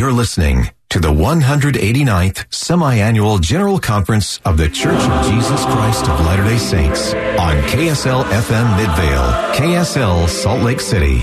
You're listening to the 189th Semi-Annual General Conference of The Church of Jesus Christ of Latter-day Saints on KSL FM Midvale, KSL Salt Lake City.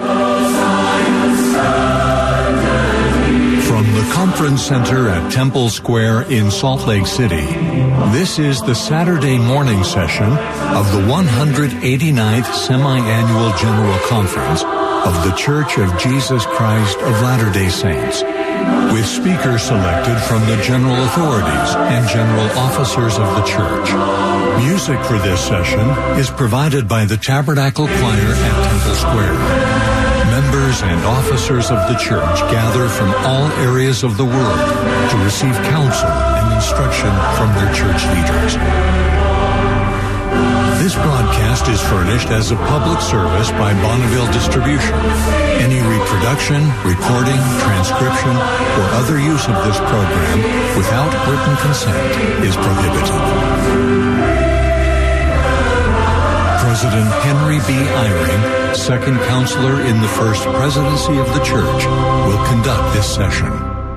From the Conference Center at Temple Square in Salt Lake City, this is the Saturday morning session of the 189th Semi-Annual General Conference of The Church of Jesus Christ of Latter-day Saints, with speakers selected from the general authorities and general officers of the church. Music for this session is provided by the Tabernacle Choir at Temple Square. Members and officers of the church gather from all areas of the world to receive counsel and instruction from their church leaders. This broadcast is furnished as a public service by Bonneville Distribution. Any reproduction, recording, transcription, or other use of this program without written consent is prohibited. President Henry B. Eyring, second counselor in the First Presidency of the Church, will conduct this session.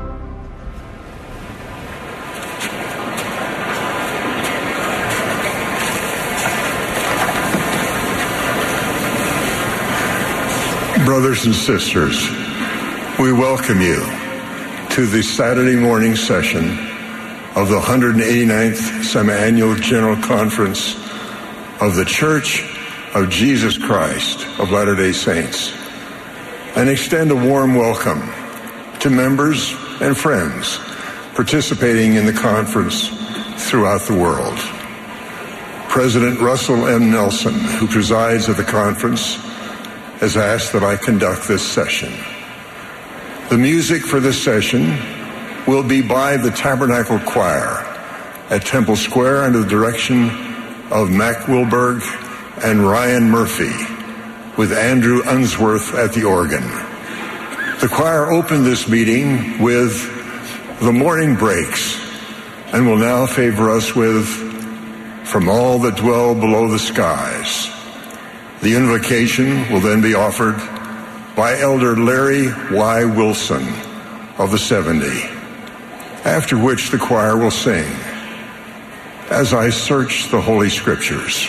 Brothers and sisters, we welcome you to the Saturday morning session of the 189th Semi-Annual General Conference of the Church of Jesus Christ of Latter-day Saints, and extend a warm welcome to members and friends participating in the conference throughout the world. President Russell M. Nelson, who presides at the conference, has asked that I conduct this session. The music for this session will be by the Tabernacle Choir at Temple Square under the direction of Mac Wilberg and Ryan Murphy, with Andrew Unsworth at the organ. The choir opened this meeting with The Morning Breaks and will now favor us with From All That Dwell Below the Skies. The invocation will then be offered by Elder Larry Y. Wilson of the 70, after which the choir will sing, As I Search the Holy Scriptures.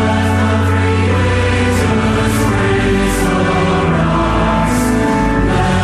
Let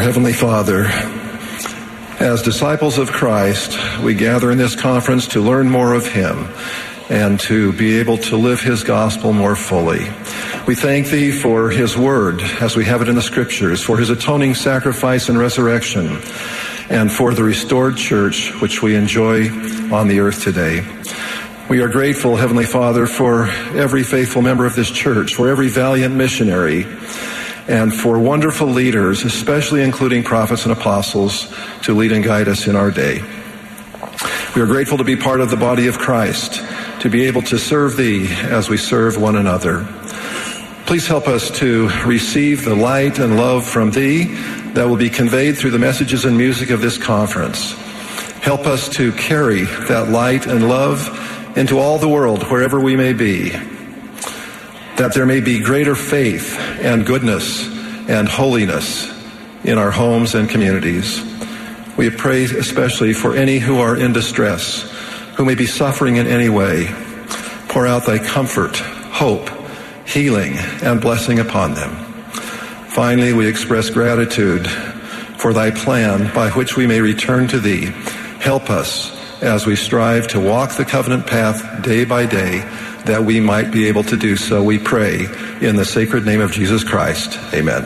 Heavenly Father, as disciples of Christ, we gather in this conference to learn more of Him and to be able to live His gospel more fully. We thank Thee for His word, as we have it in the Scriptures, for His atoning sacrifice and resurrection, and for the restored church which we enjoy on the earth today. We are grateful, Heavenly Father, for every faithful member of this church, for every valiant missionary, and for wonderful leaders, especially including prophets and apostles, to lead and guide us in our day. We are grateful to be part of the body of Christ, to be able to serve Thee as we serve one another. Please help us to receive the light and love from Thee that will be conveyed through the messages and music of this conference. Help us to carry that light and love into all the world, wherever we may be, that there may be greater faith and goodness and holiness in our homes and communities. We pray especially for any who are in distress, who may be suffering in any way. Pour out Thy comfort, hope, healing, and blessing upon them. Finally, we express gratitude for Thy plan by which we may return to Thee. Help us as we strive to walk the covenant path day by day, that we might be able to do so. We pray in the sacred name of Jesus Christ. Amen.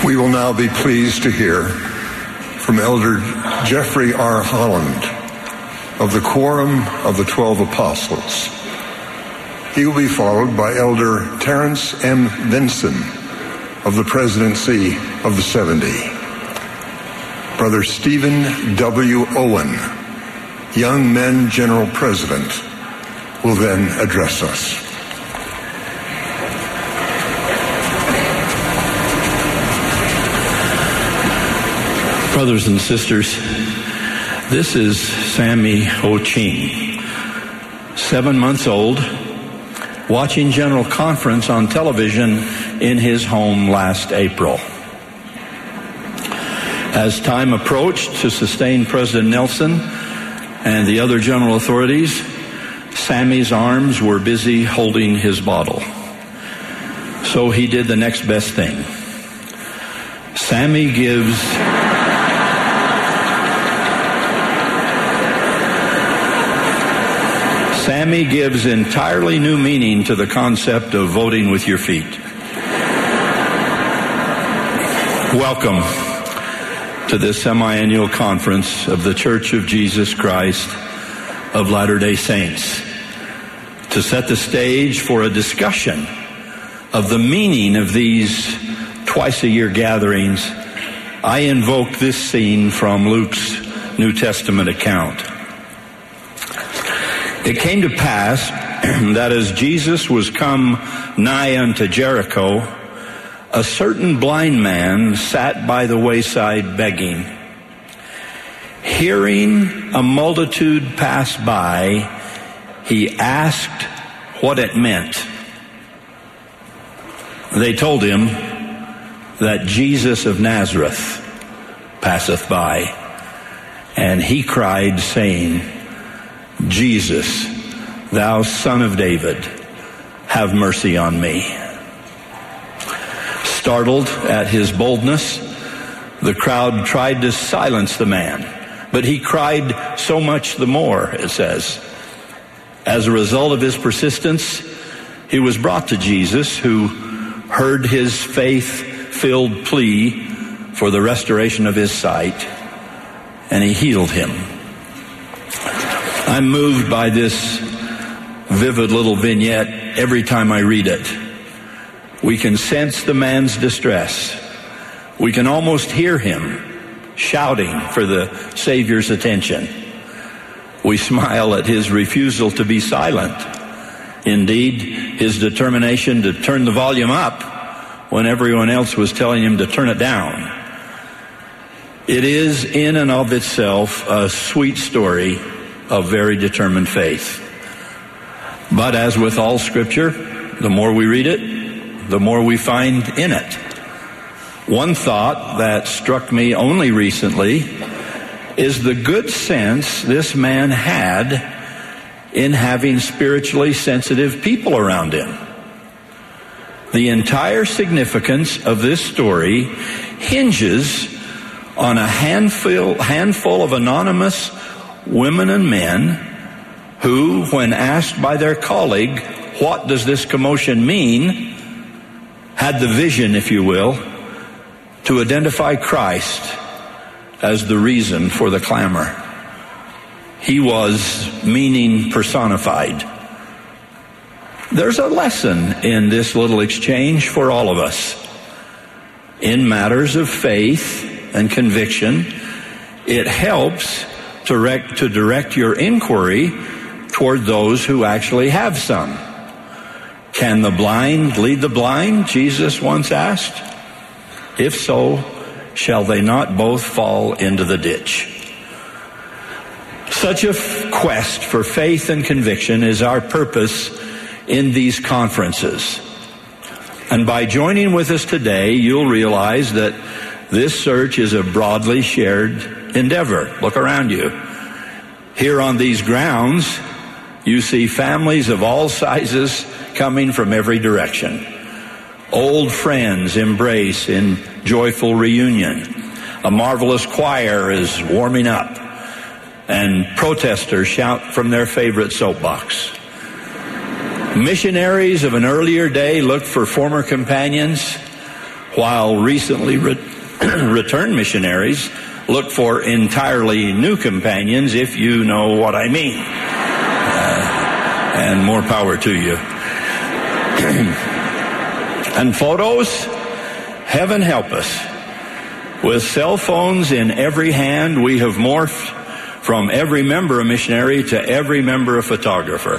We will now be pleased to hear from Elder Jeffrey R. Holland of the Quorum of the 12 Apostles. He will be followed by Elder Terrence M. Vinson of the Presidency of the 70. Brother Stephen W. Owen, Young Men General President, will then address us. Brothers and sisters, this is Sammy Ho-Ching, 7 months old, watching General Conference on television in his home last April. As time approached to sustain President Nelson and the other general authorities, Sammy's arms were busy holding his bottle. So he did the next best thing. Sammy gives entirely new meaning to the concept of voting with your feet. Welcome to this semi-annual conference of the Church of Jesus Christ of Latter-day Saints. To set the stage for a discussion of the meaning of these twice-a-year gatherings, I invoke this scene from Luke's New Testament account. It came to pass that as Jesus was come nigh unto Jericho, a certain blind man sat by the wayside begging. Hearing a multitude pass by, he asked what it meant. They told him that Jesus of Nazareth passeth by, and he cried, saying, Jesus, thou Son of David, have mercy on me. Startled at his boldness, the crowd tried to silence the man, but he cried so much the more, it says. As a result of his persistence, he was brought to Jesus, who heard his faith-filled plea for the restoration of his sight, and he healed him. I'm moved by this vivid little vignette every time I read it. We can sense the man's distress. We can almost hear him shouting for the Savior's attention. We smile at his refusal to be silent. Indeed, his determination to turn the volume up when everyone else was telling him to turn it down. It is in and of itself a sweet story of very determined faith. But as with all Scripture, the more we read it, the more we find in it. One thought that struck me only recently is the good sense this man had in having spiritually sensitive people around him. The entire significance of this story hinges on a handful of anonymous women and men who, when asked by their colleague, what does this commotion mean, had the vision, if you will, to identify Christ as the reason for the clamor. He was meaning personified. There's a lesson in this little exchange for all of us. In matters of faith and conviction, it helps to direct your inquiry toward those who actually have some. Can the blind lead the blind? Jesus once asked. If so, shall they not both fall into the ditch? Such a quest for faith and conviction is our purpose in these conferences. And by joining with us today, you'll realize that this search is a broadly shared endeavor. Look around you. Here on these grounds, you see families of all sizes coming from every direction. Old friends embrace in joyful reunion. A marvelous choir is warming up, and protesters shout from their favorite soapbox. Missionaries of an earlier day look for former companions, while recently returned missionaries look for entirely new companions, if you know what I mean. And more power to you. And photos, heaven help us. With cell phones in every hand, we have morphed from every member a missionary to every member a photographer.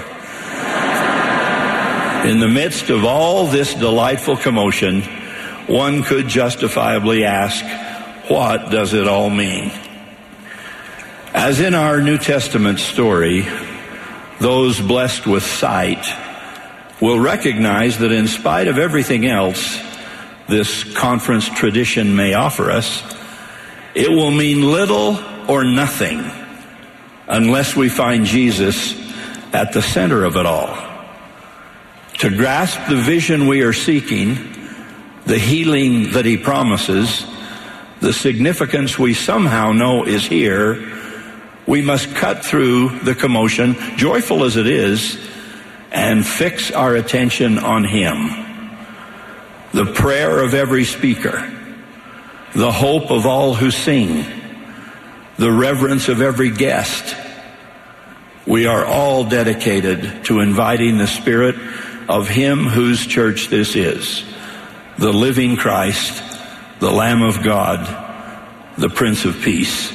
In the midst of all this delightful commotion, one could justifiably ask, what does it all mean? As in our New Testament story, those blessed with sight will recognize that in spite of everything else this conference tradition may offer us, it will mean little or nothing unless we find Jesus at the center of it all. To grasp the vision we are seeking, the healing that he promises, the significance we somehow know is here, we must cut through the commotion, joyful as it is, and fix our attention on him. The prayer of every speaker, the hope of all who sing, the reverence of every guest. We are all dedicated to inviting the Spirit of him whose church this is, the living Christ, the Lamb of God, the Prince of Peace.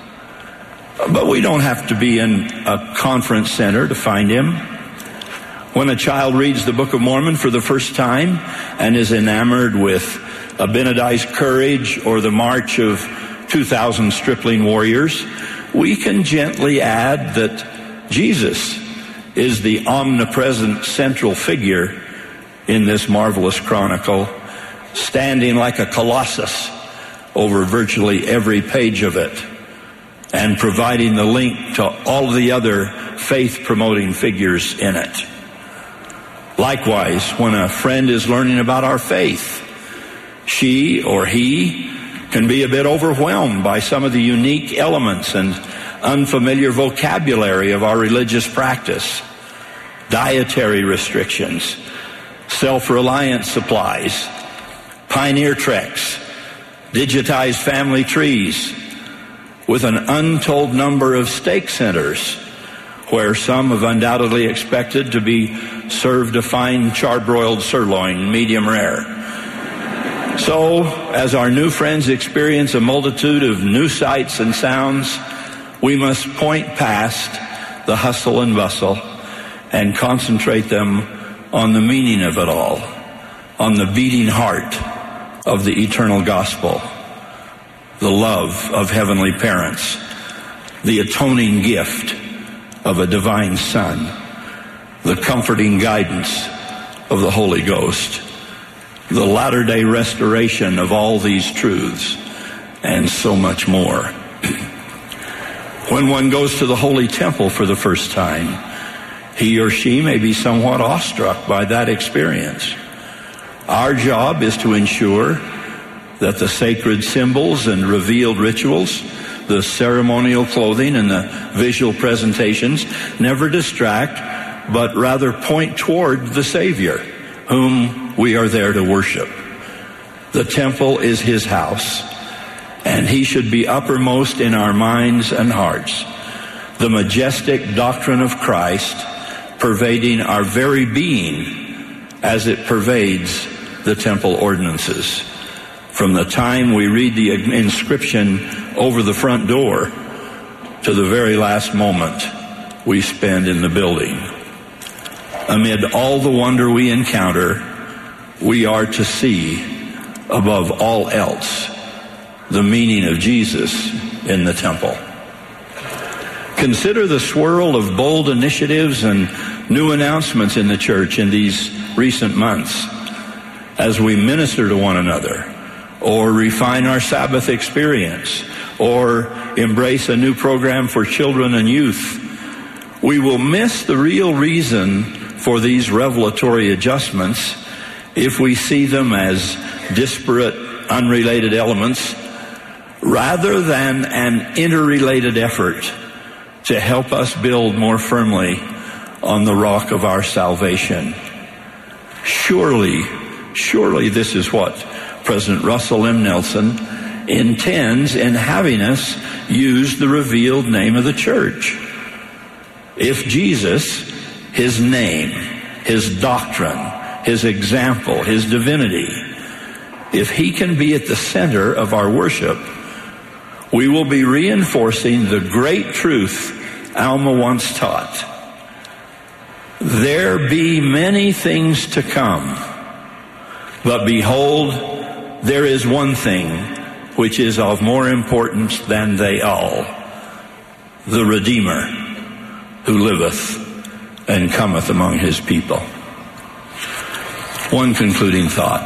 But we don't have to be in a conference center to find him. When a child reads the Book of Mormon for the first time and is enamored with Abinadi's courage or the march of 2,000 stripling warriors, we can gently add that Jesus is the omnipresent central figure in this marvelous chronicle, standing like a colossus over virtually every page of it, and providing the link to all the other faith-promoting figures in it. Likewise, when a friend is learning about our faith, she or he can be a bit overwhelmed by some of the unique elements and unfamiliar vocabulary of our religious practice, dietary restrictions, self-reliance supplies, pioneer treks, digitized family trees, with an untold number of steak centers, where some have undoubtedly expected to be served a fine charbroiled sirloin, medium rare. So, as our new friends experience a multitude of new sights and sounds, we must point past the hustle and bustle and concentrate them on the meaning of it all, on the beating heart of the eternal gospel, the love of heavenly parents, the atoning gift of a divine Son, the comforting guidance of the Holy Ghost, the latter-day restoration of all these truths, and so much more. When one goes to the Holy Temple for the first time, he or she may be somewhat awestruck by that experience. Our job is to ensure that the sacred symbols and revealed rituals, the ceremonial clothing and the visual presentations never distract, but rather point toward the Savior, whom we are there to worship. The temple is his house, and he should be uppermost in our minds and hearts. The majestic doctrine of Christ pervading our very being as it pervades the temple ordinances. From the time we read the inscription over the front door to the very last moment we spend in the building. Amid all the wonder we encounter, we are to see, above all else, the meaning of Jesus in the temple. Consider the swirl of bold initiatives and new announcements in the church in these recent months as we minister to one another, or refine our Sabbath experience, or embrace a new program for children and youth. We will miss the real reason for these revelatory adjustments if we see them as disparate, unrelated elements, rather than an interrelated effort to help us build more firmly on the rock of our salvation. Surely this is what President Russell M. Nelson intends in having us use the revealed name of the church. If Jesus, his name, his doctrine, his example, his divinity, if he can be at the center of our worship, we will be reinforcing the great truth Alma once taught. There be many things to come, but behold, there is one thing which is of more importance than they all, the Redeemer who liveth and cometh among his people. One concluding thought.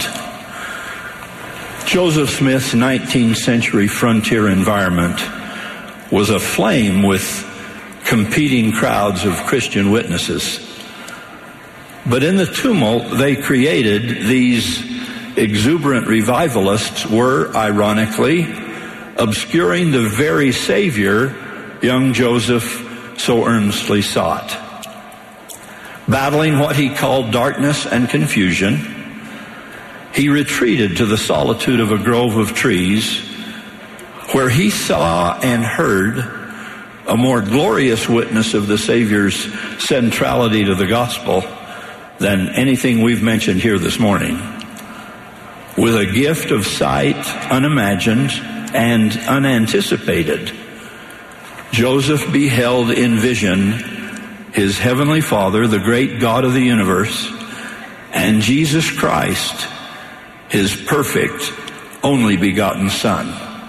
Joseph Smith's 19th century frontier environment was aflame with competing crowds of Christian witnesses. But in the tumult they created, these exuberant revivalists were, ironically, obscuring the very Savior young Joseph so earnestly sought. Battling what he called darkness and confusion, he retreated to the solitude of a grove of trees where he saw and heard a more glorious witness of the Savior's centrality to the gospel than anything we've mentioned here this morning. With a gift of sight unimagined and unanticipated, Joseph beheld in vision his heavenly Father, the great God of the universe, and Jesus Christ, his perfect, only begotten Son.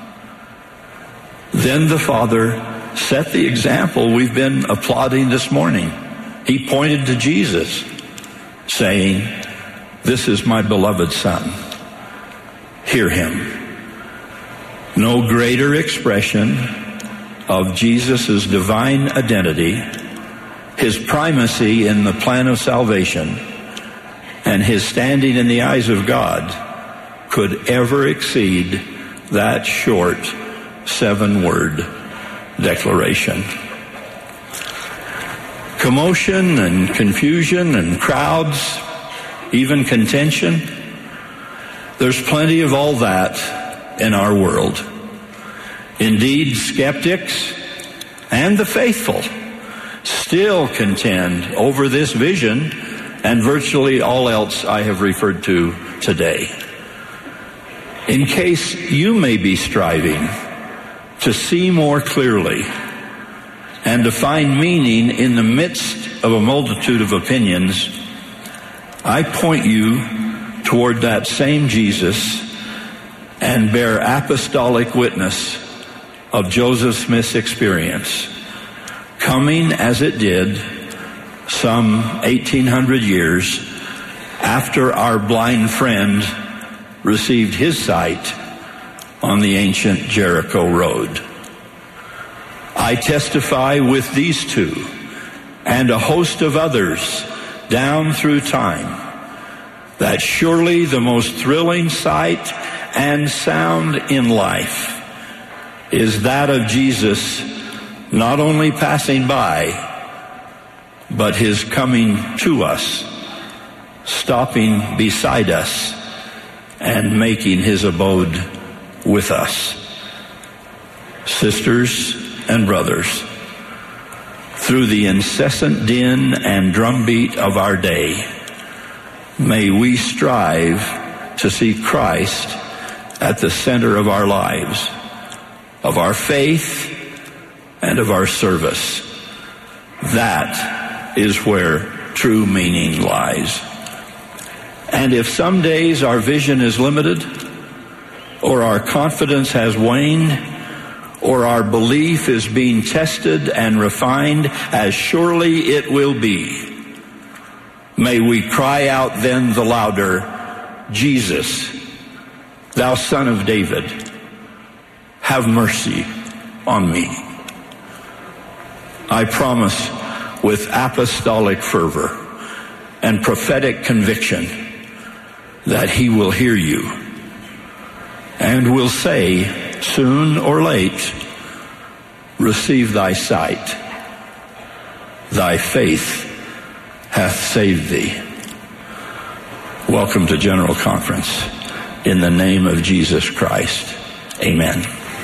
Then the Father set the example we've been applauding this morning. He pointed to Jesus, saying, "This is my beloved Son. Hear him." No greater expression of Jesus' divine identity, his primacy in the plan of salvation, and his standing in the eyes of God could ever exceed that short 7-word declaration. Commotion and confusion and crowds, even contention, there's plenty of all that in our world. Indeed, skeptics and the faithful still contend over this vision and virtually all else I have referred to today. In case you may be striving to see more clearly and to find meaning in the midst of a multitude of opinions, I point you toward that same Jesus and bear apostolic witness of Joseph Smith's experience, coming as it did some 1800 years after our blind friend received his sight on the ancient Jericho road. I testify with these two and a host of others down through time that surely the most thrilling sight and sound in life is that of Jesus not only passing by, but his coming to us, stopping beside us, and making his abode with us. Sisters and brothers, through the incessant din and drumbeat of our day, may we strive to see Christ at the center of our lives, of our faith, and of our service. That is where true meaning lies. And if some days our vision is limited, or our confidence has waned, or our belief is being tested and refined, as surely it will be, may we cry out then the louder, "Jesus, thou Son of David, have mercy on me." I promise with apostolic fervor and prophetic conviction that he will hear you and will say, soon or late, "Receive thy sight. Thy faith hath saved thee." Welcome to General Conference. in the name of Jesus Christ. Amen.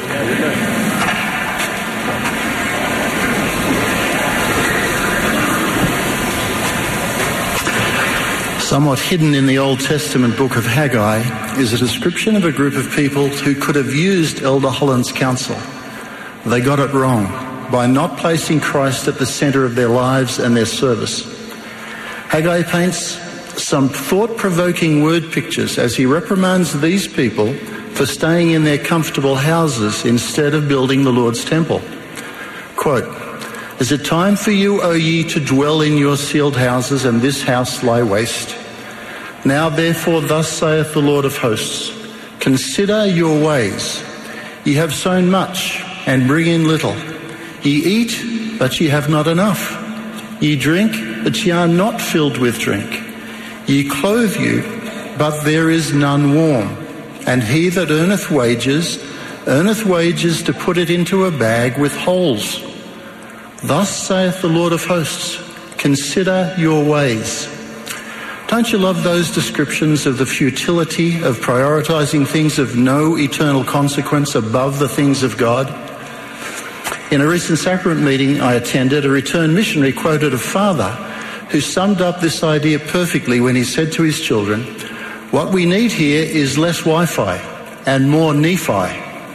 Somewhat hidden in the Old Testament book of Haggai is a description of a group of people who could have used Elder Holland's counsel. They got it wrong by not placing Christ at the centre of their lives and their service. Haggai paints some thought-provoking word pictures as he reprimands these people for staying in their comfortable houses instead of building the Lord's temple. Quote, "Is it time for you, O ye, to dwell in your sealed houses, and this house lie waste? Now therefore thus saith the Lord of hosts, consider your ways. Ye have sown much, and bring in little. Ye eat, but ye have not enough. Ye drink, but ye are not filled with drink. Ye clothe you, but there is none warm. And he that earneth wages to put it into a bag with holes. Thus saith the Lord of hosts, consider your ways." Don't you love those descriptions of the futility of prioritising things of no eternal consequence above the things of God? In a recent sacrament meeting I attended, a returned missionary quoted a father who summed up this idea perfectly when he said to his children, "What we need here is less Wi-Fi and more Nephi."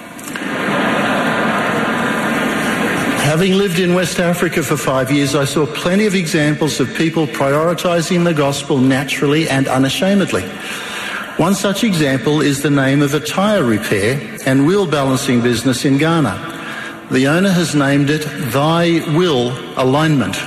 Having lived in West Africa for 5 years, I saw plenty of examples of people prioritising the gospel naturally and unashamedly. One such example is the name of a tyre repair and wheel balancing business in Ghana. The owner has named it Thy Will Alignment.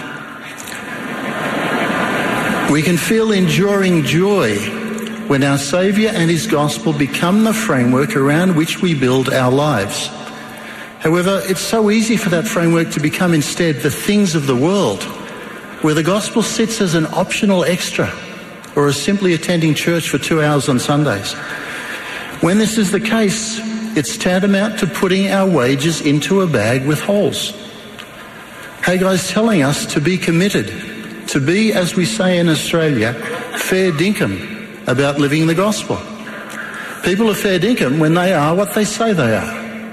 We can feel enduring joy when our Saviour and his gospel become the framework around which we build our lives. However, it's so easy for that framework to become instead the things of the world, where the gospel sits as an optional extra or as simply attending church for 2 hours on Sundays. When this is the case, it's tantamount to putting our wages into a bag with holes. Haggai's telling us to be committed, to be, as we say in Australia, fair dinkum about living the gospel. People are fair dinkum when they are what they say they are.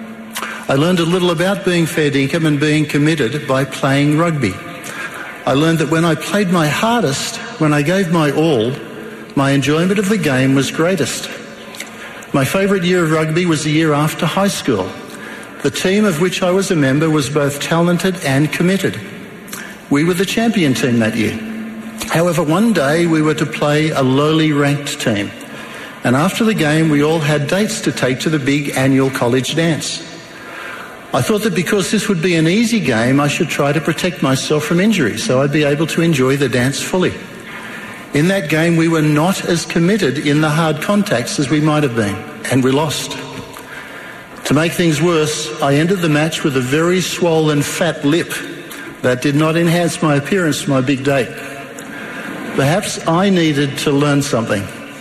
I learned a little about being fair dinkum and being committed by playing rugby. I learned that when I played my hardest, when I gave my all, my enjoyment of the game was greatest. My favourite year of rugby was the year after high school. The team of which I was a member was both talented and committed. We were the champion team that year. However, one day we were to play a lowly ranked team, and after the game we all had dates to take to the big annual college dance. I thought that because this would be an easy game, I should try to protect myself from injury so I'd be able to enjoy the dance fully. In that game, we were not as committed in the hard contacts as we might have been, and we lost. To make things worse, I ended the match with a very swollen fat lip that did not enhance my appearance for my big date. Perhaps I needed to learn something.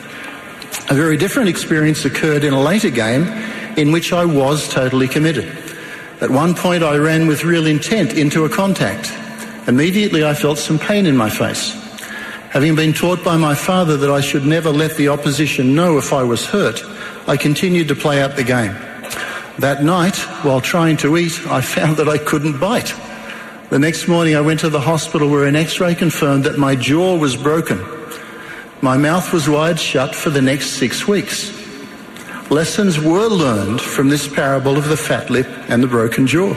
A very different experience occurred in a later game in which I was totally committed. At one point I ran with real intent into a contact. Immediately I felt some pain in my face. Having been taught by my father that I should never let the opposition know if I was hurt, I continued to play out the game. That night, while trying to eat, I found that I couldn't bite. The next morning I went to the hospital where an X-ray confirmed that my jaw was broken. My mouth was wired shut for the next 6 weeks. Lessons were learned from this parable of the fat lip and the broken jaw.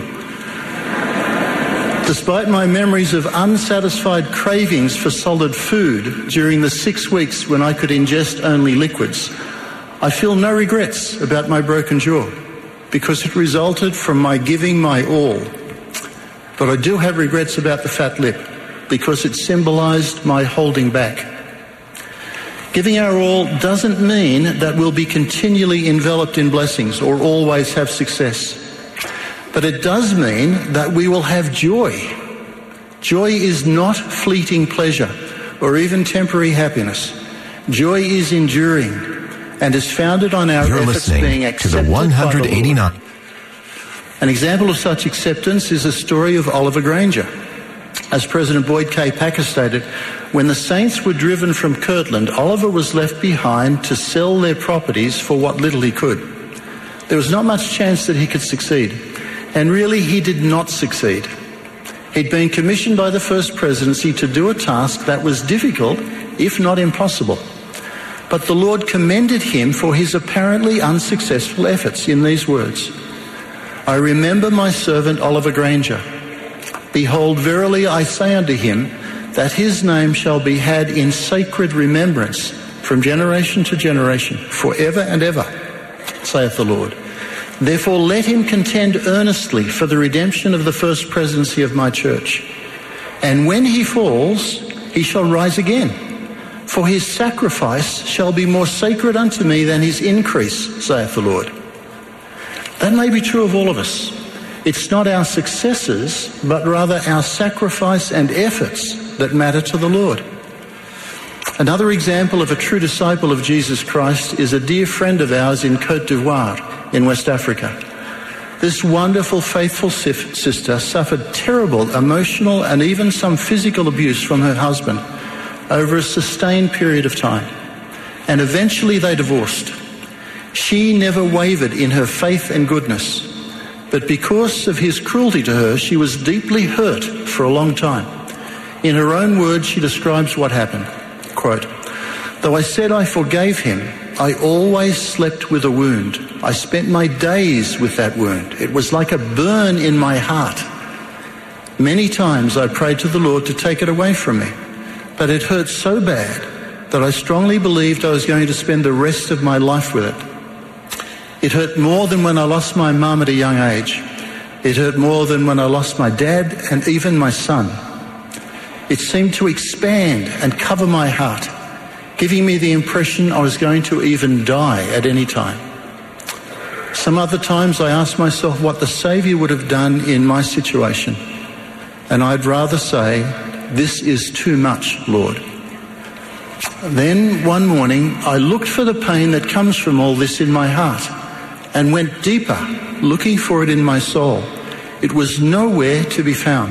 Despite my memories of unsatisfied cravings for solid food during the 6 weeks when I could ingest only liquids, I feel no regrets about my broken jaw because it resulted from my giving my all. But I do have regrets about the fat lip because it symbolised my holding back. Giving our all doesn't mean that we'll be continually enveloped in blessings or always have success. But it does mean that we will have joy. Joy is not fleeting pleasure or even temporary happiness. Joy is enduring and is founded on our efforts being accepted to the 189. By the Lord. An example of such acceptance is the story of Oliver Granger. As President Boyd K. Packer stated, when the Saints were driven from Kirtland, Oliver was left behind to sell their properties for what little he could. There was not much chance that he could succeed, and really he did not succeed. He'd been commissioned by the First Presidency to do a task that was difficult, if not impossible. But the Lord commended him for his apparently unsuccessful efforts in these words, "I remember my servant Oliver Granger. Behold, verily I say unto him, that his name shall be had in sacred remembrance from generation to generation, forever and ever, saith the Lord. Therefore let him contend earnestly for the redemption of the First Presidency of my church. And when he falls, he shall rise again. For his sacrifice shall be more sacred unto me than his increase, saith the Lord." That may be true of all of us. It's not our successes, but rather our sacrifice and efforts that matter to the Lord. Another example of a true disciple of Jesus Christ is a dear friend of ours in Côte d'Ivoire in West Africa. This wonderful, faithful sister suffered terrible emotional and even some physical abuse from her husband over a sustained period of time, and eventually they divorced. She never wavered in her faith and goodness, but because of his cruelty to her, she was deeply hurt for a long time. In her own words, she describes what happened. Quote, "Though I said I forgave him, I always slept with a wound. I spent my days with that wound. It was like a burn in my heart. Many times I prayed to the Lord to take it away from me, but it hurt so bad that I strongly believed I was going to spend the rest of my life with it. It hurt more than when I lost my mum at a young age. It hurt more than when I lost my dad and even my son. It seemed to expand and cover my heart, giving me the impression I was going to even die at any time. Some other times I asked myself what the Saviour would have done in my situation, and I'd rather say, 'This is too much, Lord.' Then one morning I looked for the pain that comes from all this in my heart and went deeper, looking for it in my soul. It was nowhere to be found.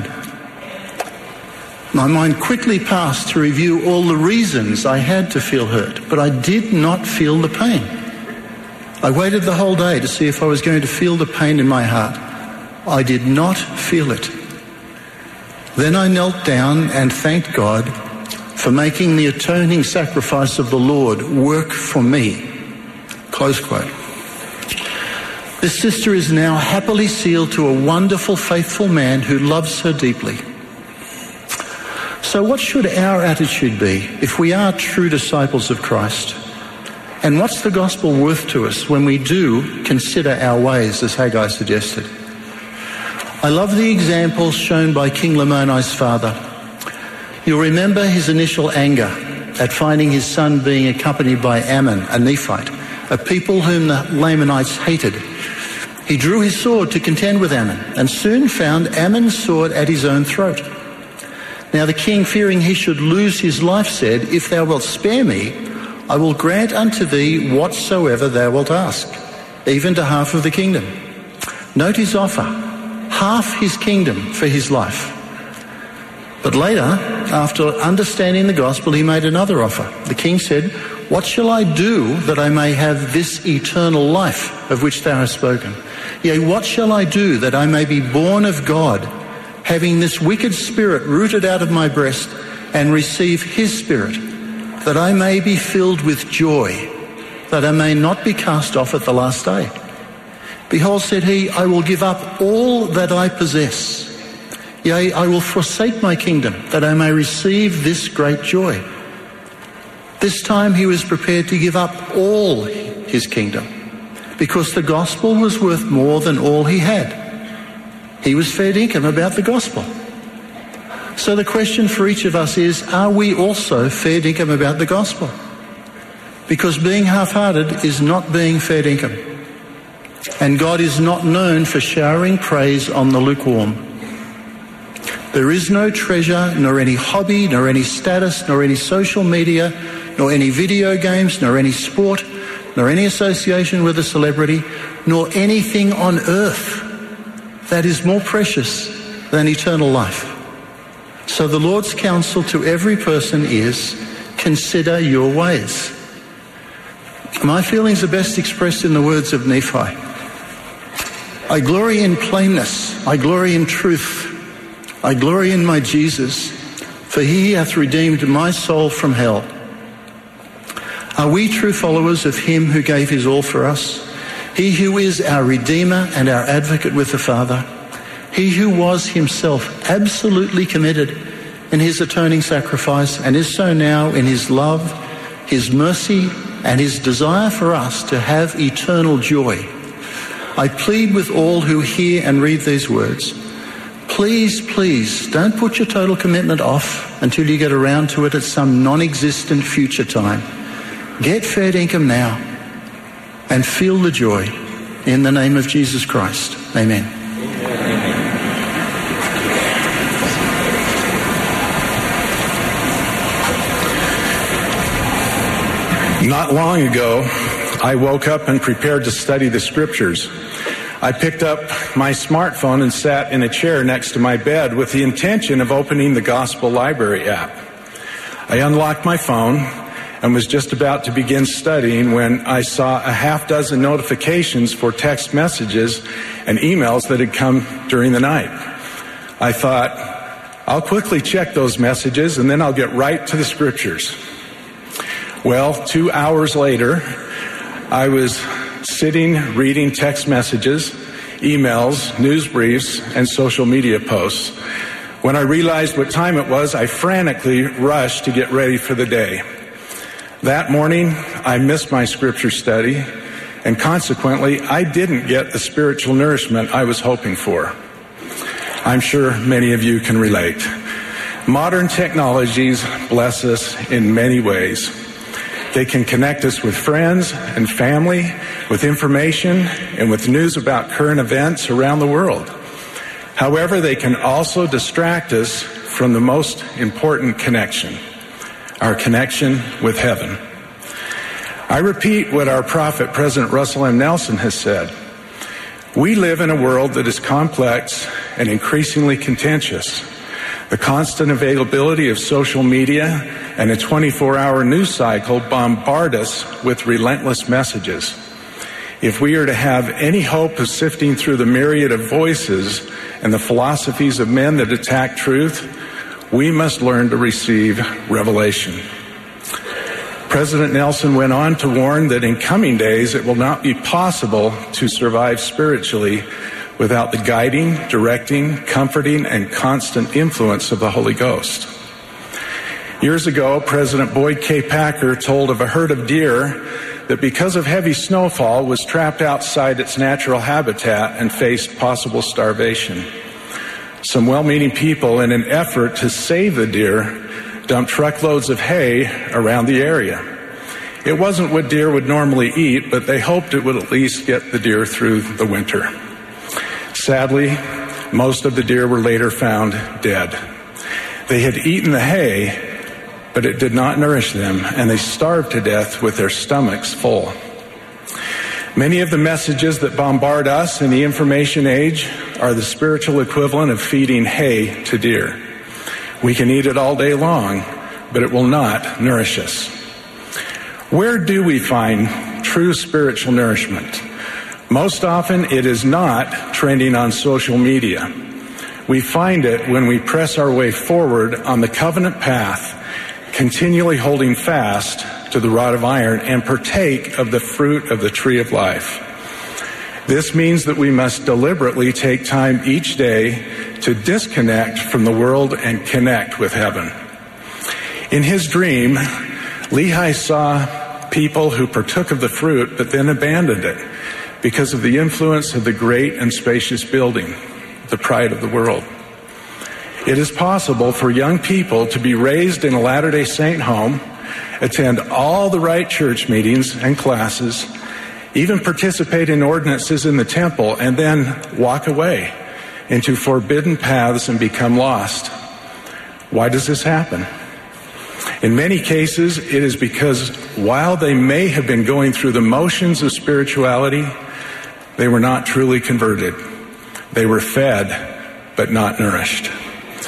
My mind quickly passed to review all the reasons I had to feel hurt, but I did not feel the pain. I waited the whole day to see if I was going to feel the pain in my heart. I did not feel it. Then I knelt down and thanked God for making the atoning sacrifice of the Lord work for me." Close quote. This sister is now happily sealed to a wonderful, faithful man who loves her deeply. So what should our attitude be if we are true disciples of Christ? And what's the gospel worth to us when we do consider our ways, as Haggai suggested? I love the examples shown by King Lamoni's father. You'll remember his initial anger at finding his son being accompanied by Ammon, a Nephite, a people whom the Lamanites hated. He drew his sword to contend with Ammon and soon found Ammon's sword at his own throat. Now the king, fearing he should lose his life, said, "If thou wilt spare me, I will grant unto thee whatsoever thou wilt ask, even to half of the kingdom." Note his offer, half his kingdom for his life. But later, after understanding the gospel, he made another offer. The king said, "What shall I do that I may have this eternal life of which thou hast spoken? Yea, what shall I do that I may be born of God, having this wicked spirit rooted out of my breast, and receive his spirit, that I may be filled with joy, that I may not be cast off at the last day? Behold," said he, "I will give up all that I possess. Yea, I will forsake my kingdom, that I may receive this great joy." This time he was prepared to give up all his kingdom, because the gospel was worth more than all he had. He was fair dinkum about the gospel. So the question for each of us is, are we also fair dinkum about the gospel? Because being half-hearted is not being fair dinkum. And God is not known for showering praise on the lukewarm. There is no treasure, nor any hobby, nor any status, nor any social media, nor any video games, nor any sport, nor any association with a celebrity, nor anything on earth that is more precious than eternal life. So the Lord's counsel to every person is, consider your ways. My feelings are best expressed in the words of Nephi. I glory in plainness, I glory in truth, I glory in my Jesus, for he hath redeemed my soul from hell. Are we true followers of him who gave his all for us? He who is our Redeemer and our advocate with the Father, he who was himself absolutely committed in his atoning sacrifice and is so now in his love, his mercy, and his desire for us to have eternal joy. I plead with all who hear and read these words, please, please don't put your total commitment off until you get around to it at some non-existent future time. Get fair income now and feel the joy in the name of Jesus Christ. Amen. Not long ago, I woke up and prepared to study the scriptures. I picked up my smartphone and sat in a chair next to my bed with the intention of opening the Gospel Library app. I unlocked my phone and was just about to begin studying when I saw a half dozen notifications for text messages and emails that had come during the night. I thought, I'll quickly check those messages and then I'll get right to the scriptures. Well, 2 hours later, I was sitting reading text messages, emails, news briefs, and social media posts. When I realized what time it was, I frantically rushed to get ready for the day. That morning, I missed my scripture study, and consequently, I didn't get the spiritual nourishment I was hoping for. I'm sure many of you can relate. Modern technologies bless us in many ways. They can connect us with friends and family, with information, and with news about current events around the world. However, they can also distract us from the most important connection, our connection with heaven. I repeat what our prophet, President Russell M. Nelson, has said. We live in a world that is complex and increasingly contentious. The constant availability of social media and a 24-hour news cycle bombard us with relentless messages. If we are to have any hope of sifting through the myriad of voices and the philosophies of men that attack truth, we must learn to receive revelation. President Nelson went on to warn that in coming days it will not be possible to survive spiritually without the guiding, directing, comforting, and constant influence of the Holy Ghost. Years ago, President Boyd K. Packer told of a herd of deer that because of heavy snowfall was trapped outside its natural habitat and faced possible starvation. Some well-meaning people, in an effort to save the deer, dumped truckloads of hay around the area. It wasn't what deer would normally eat, but they hoped it would at least get the deer through the winter. Sadly, most of the deer were later found dead. They had eaten the hay, but it did not nourish them, and they starved to death with their stomachs full. Many of the messages that bombard us in the information age are the spiritual equivalent of feeding hay to deer. We can eat it all day long, but it will not nourish us. Where do we find true spiritual nourishment? Most often, it is not trending on social media. We find it when we press our way forward on the covenant path, continually holding fast to the rod of iron and partake of the fruit of the tree of life. This means that we must deliberately take time each day to disconnect from the world and connect with heaven. In his dream, Lehi saw people who partook of the fruit but then abandoned it because of the influence of the great and spacious building, the pride of the world. It is possible for young people to be raised in a Latter-day Saint home, attend all the right church meetings and classes, even participate in ordinances in the temple, and then walk away into forbidden paths and become lost. Why does this happen? In many cases, it is because while they may have been going through the motions of spirituality, they were not truly converted. They were fed, but not nourished.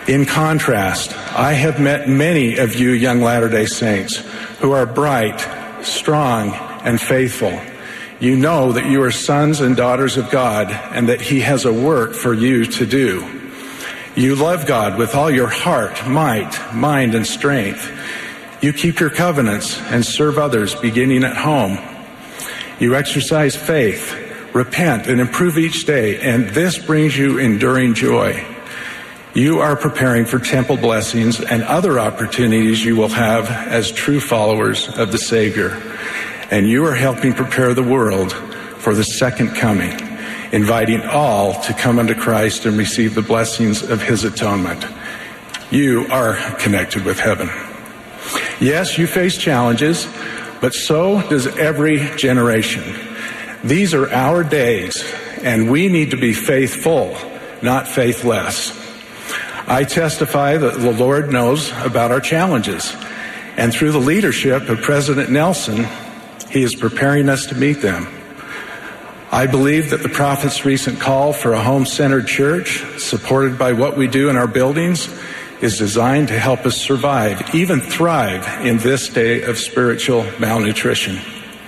In contrast, I have met many of you young Latter-day Saints who are bright, strong, and faithful. You know that you are sons and daughters of God and that He has a work for you to do. You love God with all your heart, might, mind, and strength. You keep your covenants and serve others beginning at home. You exercise faith, repent, and improve each day, and this brings you enduring joy. You are preparing for temple blessings and other opportunities you will have as true followers of the Savior. And you are helping prepare the world for the second coming, inviting all to come unto Christ and receive the blessings of His atonement. You are connected with heaven. Yes, you face challenges, but so does every generation. These are our days, and we need to be faithful, not faithless. I testify that the Lord knows about our challenges, and through the leadership of President Nelson, He is preparing us to meet them. I believe that the prophet's recent call for a home-centered church, supported by what we do in our buildings, is designed to help us survive, even thrive in this day of spiritual malnutrition.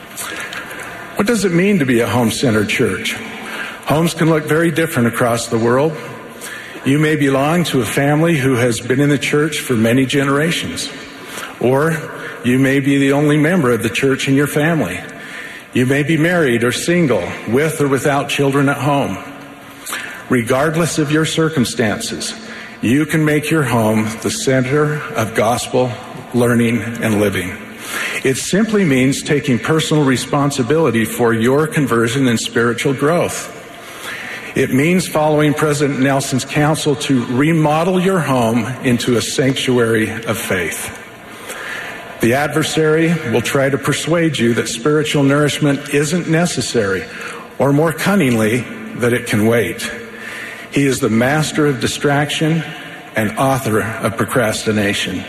What does it mean to be a home-centered church? Homes can look very different across the world. You may belong to a family who has been in the church for many generations, or you may be the only member of the church in your family. You may be married or single, with or without children at home. Regardless of your circumstances, you can make your home the center of gospel learning and living. It simply means taking personal responsibility for your conversion and spiritual growth. It means following President Nelson's counsel to remodel your home into a sanctuary of faith. The adversary will try to persuade you that spiritual nourishment isn't necessary, or more cunningly, that it can wait. He is the master of distraction and author of procrastination.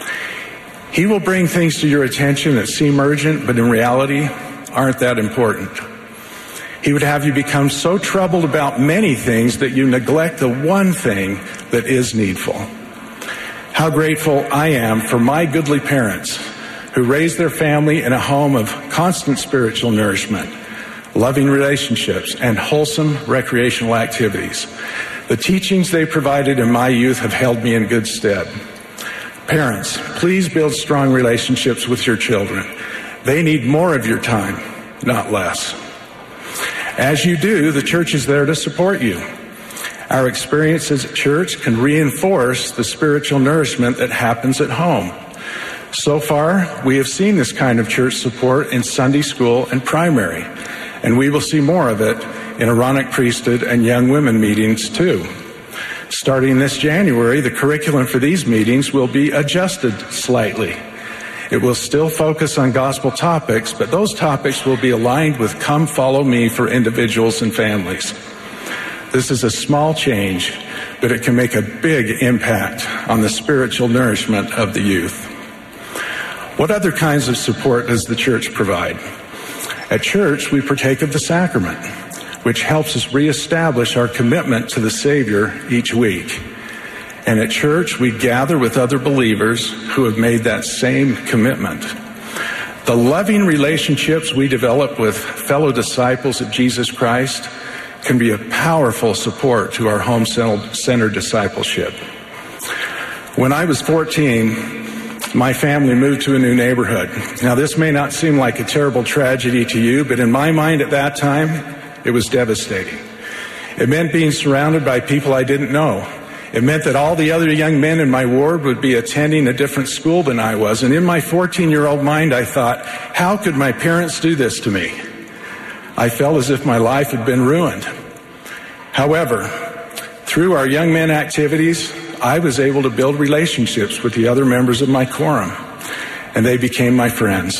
He will bring things to your attention that seem urgent, but in reality aren't that important. He would have you become so troubled about many things that you neglect the one thing that is needful. How grateful I am for my goodly parents who raised their family in a home of constant spiritual nourishment, loving relationships, and wholesome recreational activities. The teachings they provided in my youth have held me in good stead. Parents, please build strong relationships with your children. They need more of your time, not less. As you do, the church is there to support you. Our experiences at church can reinforce the spiritual nourishment that happens at home. So far, we have seen this kind of church support in Sunday school and primary, and we will see more of it in Aaronic priesthood and young women meetings too. Starting this January, the curriculum for these meetings will be adjusted slightly. It will still focus on gospel topics, but those topics will be aligned with Come Follow Me for individuals and families. This is a small change, but it can make a big impact on the spiritual nourishment of the youth. What other kinds of support does the church provide? At church, we partake of the sacrament, which helps us reestablish our commitment to the Savior each week. And at church, we gather with other believers who have made that same commitment. The loving relationships we develop with fellow disciples of Jesus Christ can be a powerful support to our home-centered discipleship. When I was 14, my family moved to a new neighborhood. Now, this may not seem like a terrible tragedy to you, but in my mind at that time, it was devastating. It meant being surrounded by people I didn't know. It meant that all the other young men in my ward would be attending a different school than I was. And in my 14-year-old mind, I thought, how could my parents do this to me? I felt as if my life had been ruined. However, through our young men activities, I was able to build relationships with the other members of my quorum, and they became my friends.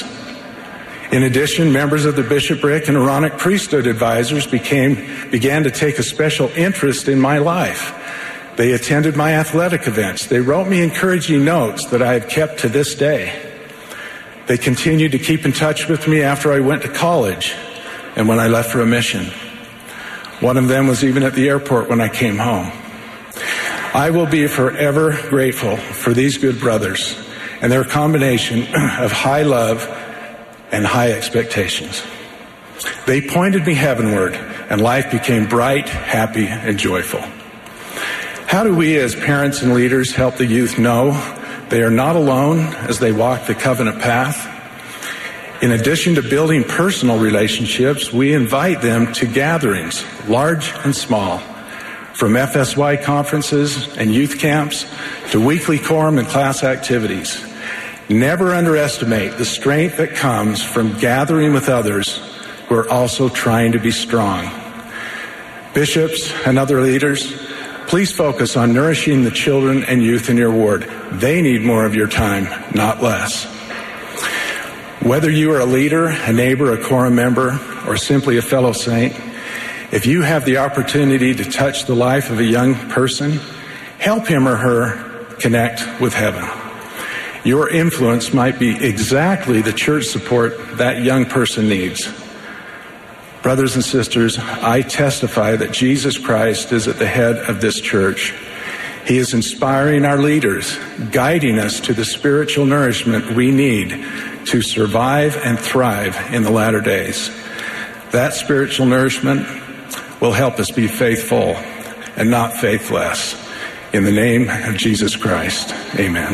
In addition, members of the bishopric and Aaronic priesthood advisors began to take a special interest in my life. They attended my athletic events. They wrote me encouraging notes that I have kept to this day. They continued to keep in touch with me after I went to college and when I left for a mission. One of them was even at the airport when I came home. I will be forever grateful for these good brothers and their combination of high love and high expectations. They pointed me heavenward, and life became bright, happy, and joyful. How do we as parents and leaders help the youth know they are not alone as they walk the covenant path? In addition to building personal relationships, we invite them to gatherings, large and small, from FSY conferences and youth camps to weekly quorum and class activities. Never underestimate the strength that comes from gathering with others who are also trying to be strong. Bishops and other leaders, please focus on nourishing the children and youth in your ward. They need more of your time, not less. Whether you are a leader, a neighbor, a quorum member, or simply a fellow saint, if you have the opportunity to touch the life of a young person, help him or her connect with heaven. Your influence might be exactly the church support that young person needs. Brothers and sisters, I testify that Jesus Christ is at the head of this church. He is inspiring our leaders, guiding us to the spiritual nourishment we need to survive and thrive in the latter days. That spiritual nourishment will help us be faithful and not faithless. In the name of Jesus Christ, amen.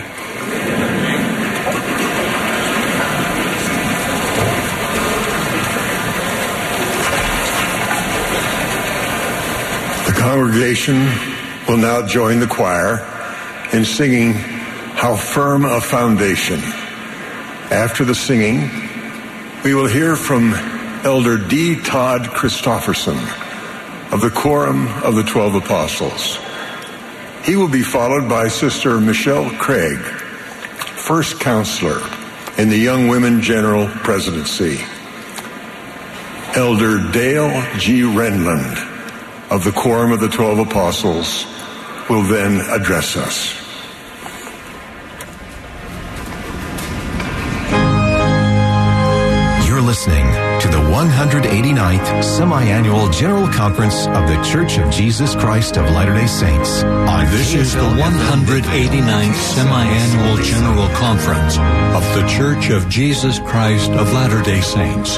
The congregation will now join the choir in singing How Firm a Foundation. After the singing, we will hear from Elder D. Todd Christofferson of the Quorum of the 12 Apostles. He will be followed by Sister Michelle Craig, first counselor in the Young Women General Presidency. Elder Dale G. Renland of the Quorum of the 12 Apostles will then address us. You're listening to the 189th Semi-Annual General Conference of the Church of Jesus Christ of Latter-day Saints. This is the 189th Semi-Annual General Conference of the Church of Jesus Christ of Latter-day Saints.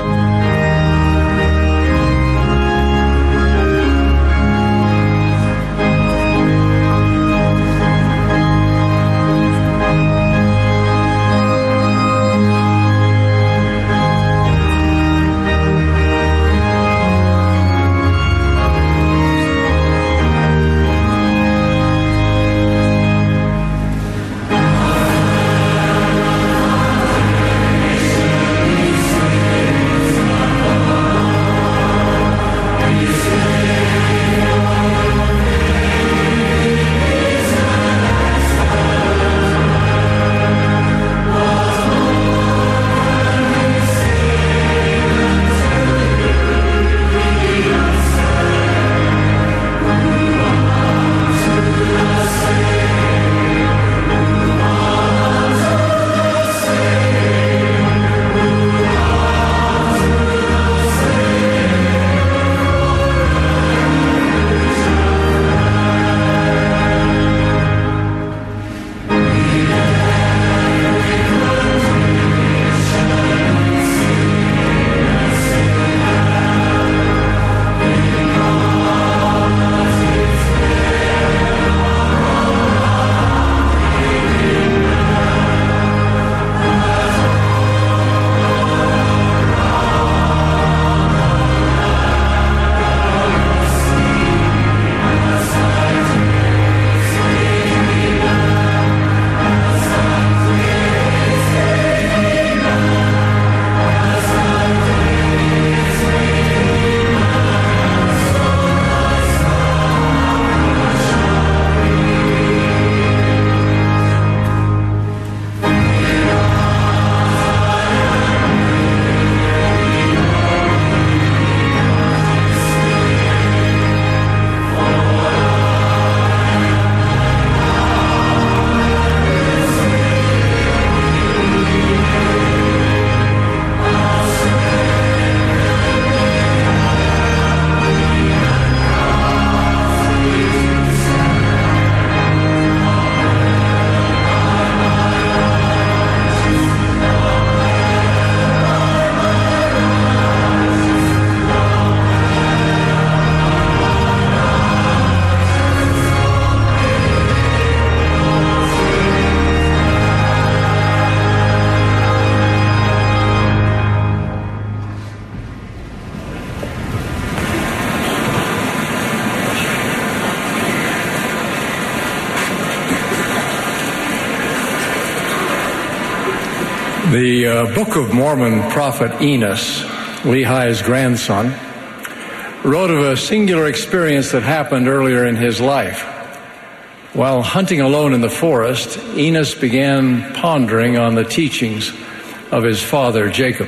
The Book of Mormon prophet Enos, Lehi's grandson, wrote of a singular experience that happened earlier in his life. While hunting alone in the forest, Enos began pondering on the teachings of his father Jacob.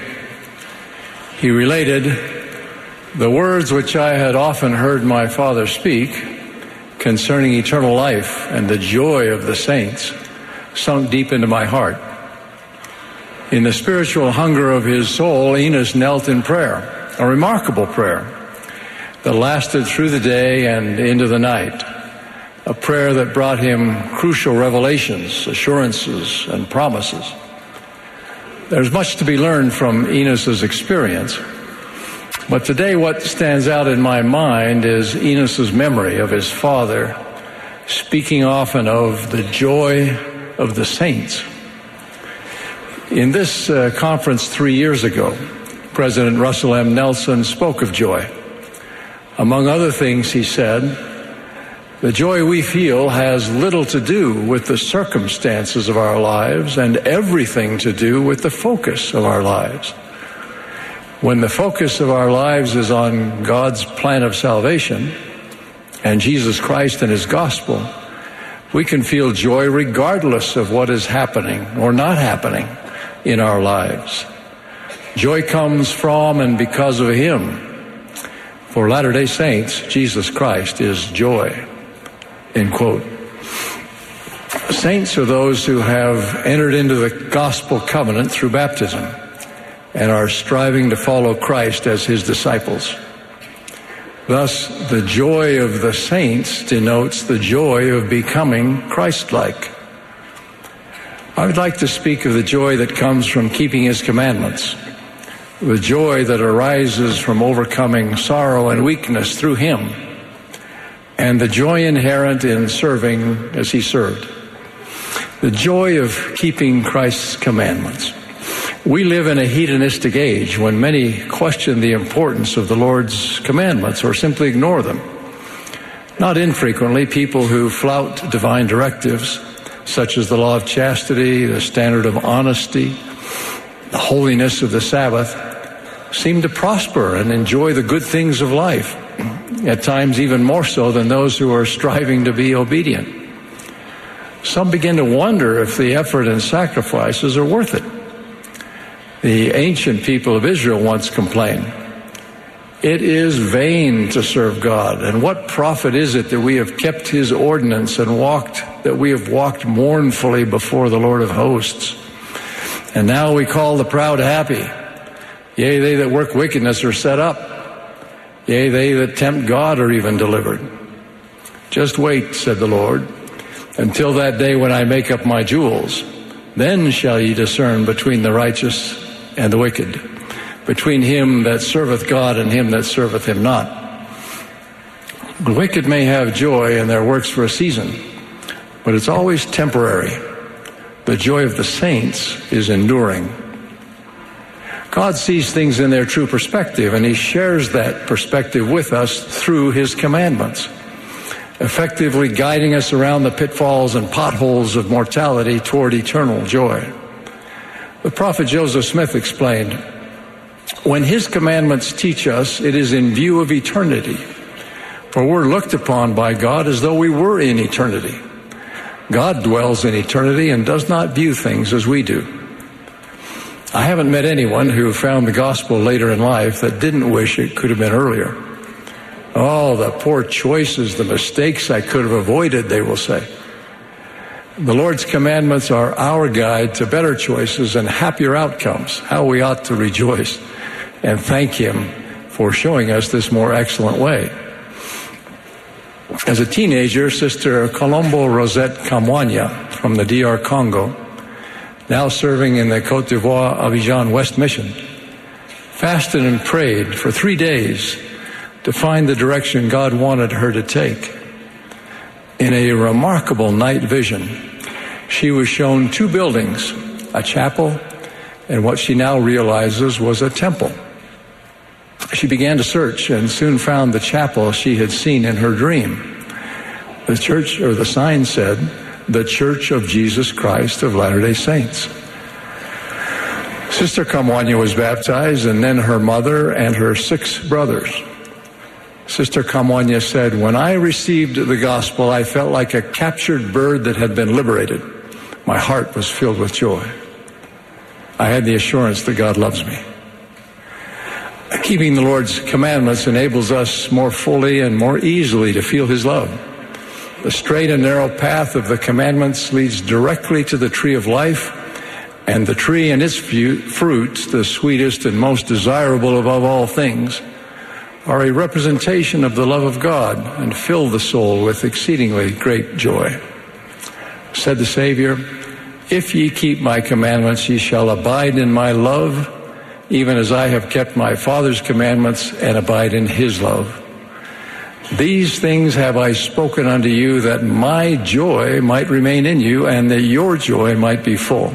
He related, "The words which I had often heard my father speak concerning eternal life and the joy of the saints sunk deep into my heart. In the spiritual hunger of his soul, Enos knelt in prayer, a remarkable prayer that lasted through the day and into the night, a prayer that brought him crucial revelations, assurances, and promises. There's much to be learned from Enos's experience, but today what stands out in my mind is Enos's memory of his father speaking often of the joy of the saints. In this conference 3 years ago, President Russell M. Nelson spoke of joy. Among other things, he said, "The joy we feel has little to do with the circumstances of our lives and everything to do with the focus of our lives. When the focus of our lives is on God's plan of salvation and Jesus Christ and his gospel, we can feel joy regardless of what is happening or not happening in our lives. Joy comes from and because of him. For Latter-day Saints, Jesus Christ is joy." End quote. Saints are those who have entered into the gospel covenant through baptism and are striving to follow Christ as his disciples. Thus, the joy of the saints denotes the joy of becoming Christ-like. I would like to speak of the joy that comes from keeping his commandments, the joy that arises from overcoming sorrow and weakness through him, and the joy inherent in serving as he served. The joy of keeping Christ's commandments. We live in a hedonistic age when many question the importance of the Lord's commandments or simply ignore them. Not infrequently, people who flout divine directives, such as the law of chastity, the standard of honesty, the holiness of the Sabbath, seem to prosper and enjoy the good things of life, at times even more so than those who are striving to be obedient. Some begin to wonder if the effort and sacrifices are worth it. The ancient people of Israel once complained, "It is vain to serve God, and what profit is it that we have kept his ordinance and we have walked mournfully before the Lord of hosts? And now we call the proud happy. Yea, they that work wickedness are set up. Yea, they that tempt God are even delivered. Just wait, said the Lord, until that day when I make up my jewels. Then shall ye discern between the righteous and the wicked, between him that serveth God and him that serveth him not. The wicked may have joy in their works for a season, but it's always temporary. The joy of the saints is enduring." God sees things in their true perspective, and he shares that perspective with us through his commandments, effectively guiding us around the pitfalls and potholes of mortality toward eternal joy. The prophet Joseph Smith explained, "When his commandments teach us, it is in view of eternity, for we're looked upon by God as though we were in eternity. God dwells in eternity and does not view things as we do." I haven't met anyone who found the gospel later in life that didn't wish it could have been earlier. "Oh, the poor choices, the mistakes I could have avoided," they will say. The Lord's commandments are our guide to better choices and happier outcomes, how we ought to rejoice and thank him for showing us this more excellent way. As a teenager, Sister Colombo Rosette Kamwanya from the DR Congo, now serving in the Côte d'Ivoire Abidjan West Mission, fasted and prayed for 3 days to find the direction God wanted her to take. In a remarkable night vision, she was shown 2 buildings, a chapel and what she now realizes was a temple. She began to search and soon found the chapel she had seen in her dream. The church, or the sign said, "The Church of Jesus Christ of Latter-day Saints." Sister Kamwanya was baptized, and then her mother and her 6 brothers. Sister Kamwanya said, "When I received the gospel, I felt like a captured bird that had been liberated. My heart was filled with joy. I had the assurance that God loves me." Keeping the Lord's commandments enables us more fully and more easily to feel His love. The straight and narrow path of the commandments leads directly to the tree of life, and the tree and its fruits, the sweetest and most desirable above all things, are a representation of the love of God and fill the soul with exceedingly great joy. Said the Savior, "If ye keep my commandments, ye shall abide in my love, even as I have kept my Father's commandments and abide in His love. These things have I spoken unto you, that my joy might remain in you, and that your joy might be full."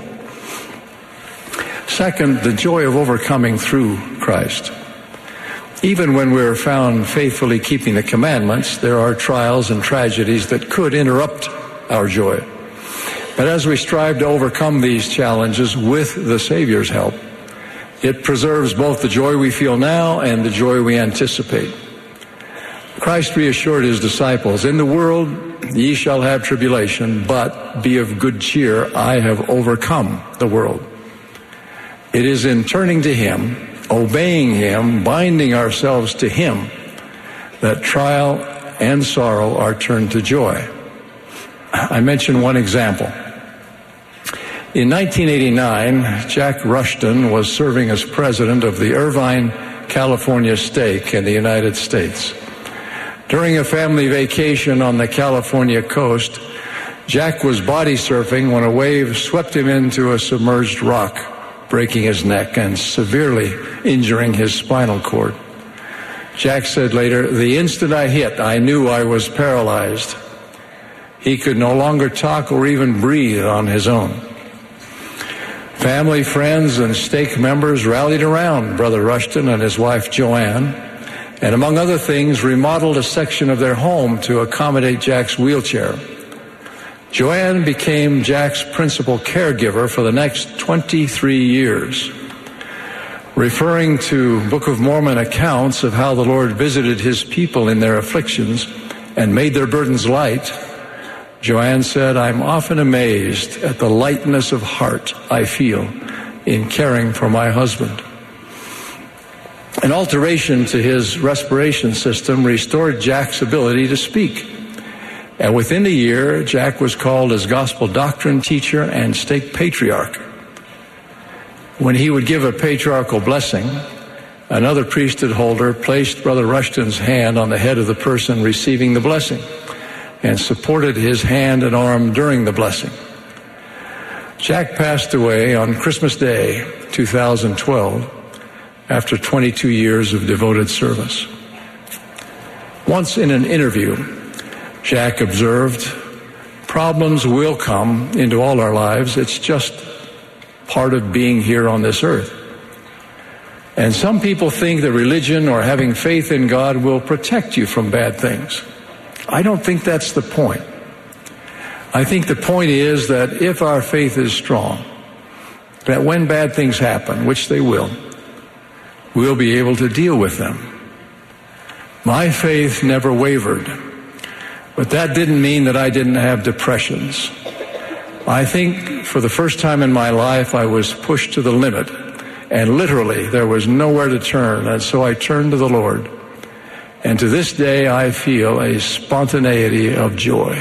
Second, the joy of overcoming through Christ. Even when we're found faithfully keeping the commandments, there are trials and tragedies that could interrupt our joy. But as we strive to overcome these challenges with the Savior's help, it preserves both the joy we feel now and the joy we anticipate. Christ reassured His disciples, "In the world ye shall have tribulation, but be of good cheer. I have overcome the world." It is in turning to Him, obeying Him, binding ourselves to Him, that trial and sorrow are turned to joy. I mention one example. In 1989, Jack Rushton was serving as president of the Irvine, California stake in the United States. During a family vacation on the California coast, Jack was body surfing when a wave swept him into a submerged rock, breaking his neck and severely injuring his spinal cord. Jack said later, "The instant I hit, I knew I was paralyzed." He could no longer talk or even breathe on his own. Family, friends, and stake members rallied around Brother Rushton and his wife Joanne, and among other things, remodeled a section of their home to accommodate Jack's wheelchair. Joanne became Jack's principal caregiver for the next 23 years. Referring to Book of Mormon accounts of how the Lord visited His people in their afflictions and made their burdens light, Joanne said, "I'm often amazed at the lightness of heart I feel in caring for my husband." An alteration to his respiration system restored Jack's ability to speak. And within a year, Jack was called as gospel doctrine teacher and stake patriarch. When he would give a patriarchal blessing, another priesthood holder placed Brother Rushton's hand on the head of the person receiving the blessing and supported his hand and arm during the blessing. Jack passed away on Christmas Day, 2012, after 22 years of devoted service. Once in an interview, Jack observed, "Problems will come into all our lives. It's just part of being here on this earth. And some people think that religion or having faith in God will protect you from bad things. I don't think that's the point. I think the point is that if our faith is strong, that when bad things happen, which they will, we'll be able to deal with them. My faith never wavered, but that didn't mean that I didn't have depressions. I think for the first time in my life, I was pushed to the limit, and literally there was nowhere to turn, and so I turned to the Lord. And to this day, I feel a spontaneity of joy.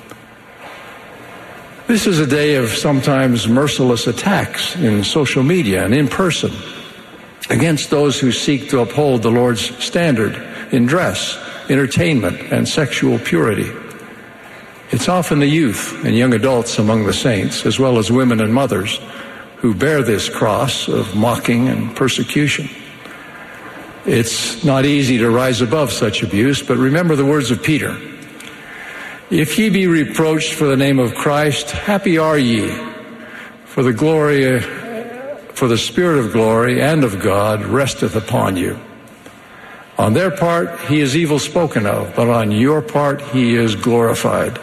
This is a day of sometimes merciless attacks in social media and in person against those who seek to uphold the Lord's standard in dress, entertainment, and sexual purity. It's often the youth and young adults among the saints, as well as women and mothers, who bear this cross of mocking and persecution. It's not easy to rise above such abuse, but remember the words of Peter. If ye be reproached for the name of Christ, happy are ye, for the Spirit of glory and of God resteth upon you. On their part he is evil spoken of, but on your part he is glorified.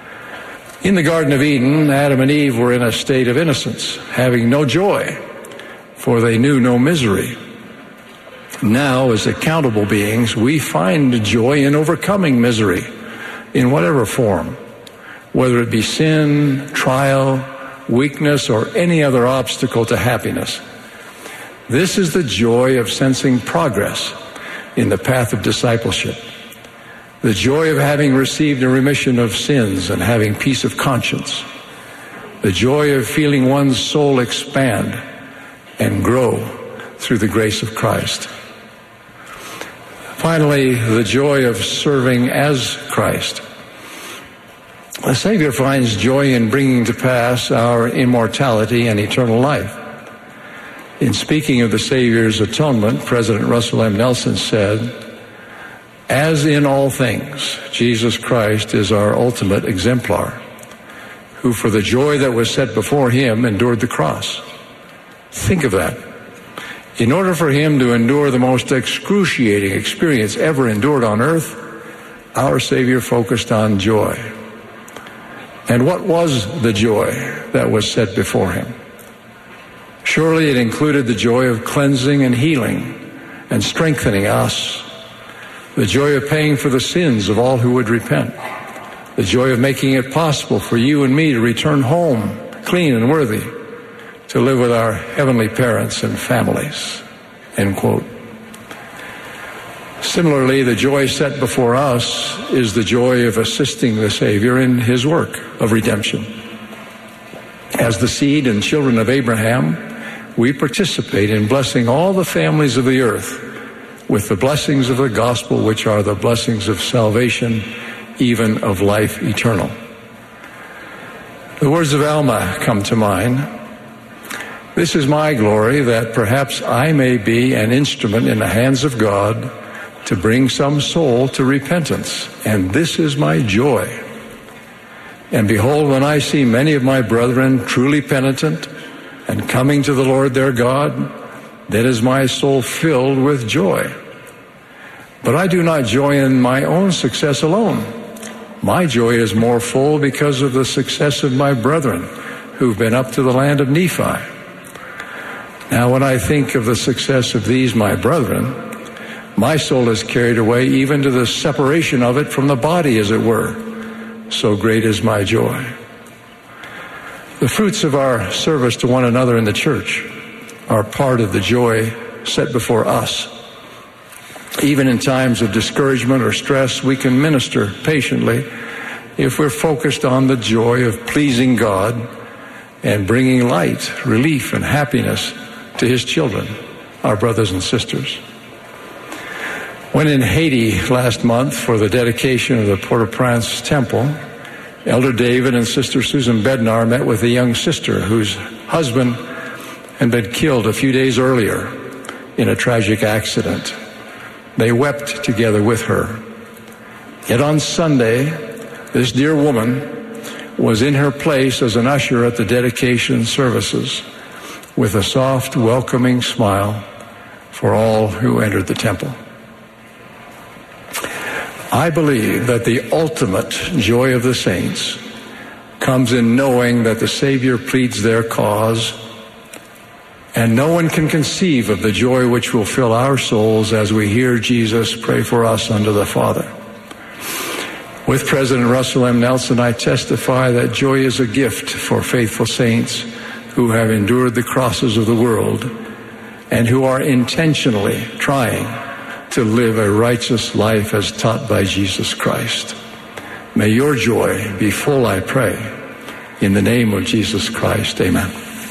In the Garden of Eden, Adam and Eve were in a state of innocence, having no joy, for they knew no misery. Now, as accountable beings, we find joy in overcoming misery in whatever form, whether it be sin, trial, weakness, or any other obstacle to happiness. This is the joy of sensing progress in the path of discipleship, the joy of having received a remission of sins and having peace of conscience, the joy of feeling one's soul expand and grow through the grace of Christ. Finally, the joy of serving as Christ. The Savior finds joy in bringing to pass our immortality and eternal life. In speaking of the Savior's atonement, President Russell M. Nelson said, "As in all things, Jesus Christ is our ultimate exemplar, who for the joy that was set before him endured the cross." Think of that. In order for him to endure the most excruciating experience ever endured on earth, our Savior focused on joy. And what was the joy that was set before him? Surely it included the joy of cleansing and healing and strengthening us, the joy of paying for the sins of all who would repent, the joy of making it possible for you and me to return home clean and worthy, to live with our heavenly parents and families, end quote. Similarly, the joy set before us is the joy of assisting the Savior in his work of redemption. As the seed and children of Abraham, we participate in blessing all the families of the earth with the blessings of the gospel, which are the blessings of salvation, even of life eternal. The words of Alma come to mind. "This is my glory, that perhaps I may be an instrument in the hands of God to bring some soul to repentance, and this is my joy. And behold, when I see many of my brethren truly penitent and coming to the Lord their God, then is my soul filled with joy. But I do not joy in my own success alone. My joy is more full because of the success of my brethren who've been up to the land of Nephi. Now, when I think of the success of these, my brethren, my soul is carried away even to the separation of it from the body, as it were. So great is my joy." The fruits of our service to one another in the church are part of the joy set before us. Even in times of discouragement or stress, we can minister patiently if we're focused on the joy of pleasing God and bringing light, relief, and happiness to his children, our brothers and sisters. When in Haiti last month for the dedication of the Port-au-Prince Temple, Elder David and Sister Susan Bednar met with a young sister whose husband had been killed a few days earlier in a tragic accident. They wept together with her. Yet on Sunday, this dear woman was in her place as an usher at the dedication services with a soft, welcoming smile for all who entered the temple. I believe that the ultimate joy of the saints comes in knowing that the Savior pleads their cause, and no one can conceive of the joy which will fill our souls as we hear Jesus pray for us unto the Father. With President Russell M. Nelson, I testify that joy is a gift for faithful saints who have endured the crosses of the world and who are intentionally trying to live a righteous life as taught by Jesus Christ. May your joy be full, I pray. In the name of Jesus Christ, amen.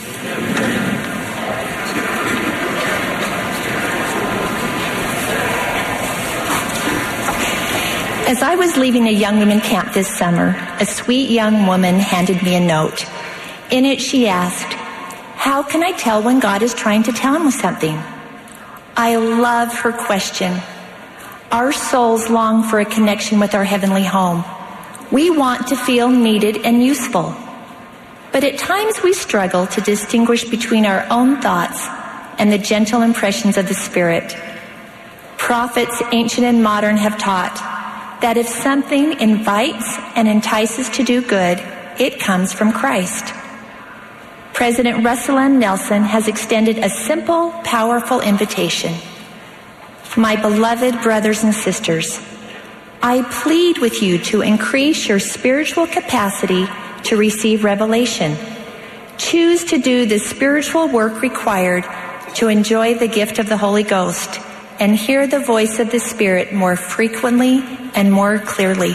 As I was leaving a young women camp this summer, a sweet young woman handed me a note. In it, she asked, "How can I tell when God is trying to tell me something?" I love her question. Our souls long for a connection with our heavenly home. We want to feel needed and useful. But at times we struggle to distinguish between our own thoughts and the gentle impressions of the Spirit. Prophets, ancient and modern, have taught that if something invites and entices to do good, it comes from Christ. President Russell M. Nelson has extended a simple, powerful invitation. My beloved brothers and sisters, I plead with you to increase your spiritual capacity to receive revelation. Choose to do the spiritual work required to enjoy the gift of the Holy Ghost and hear the voice of the Spirit more frequently and more clearly.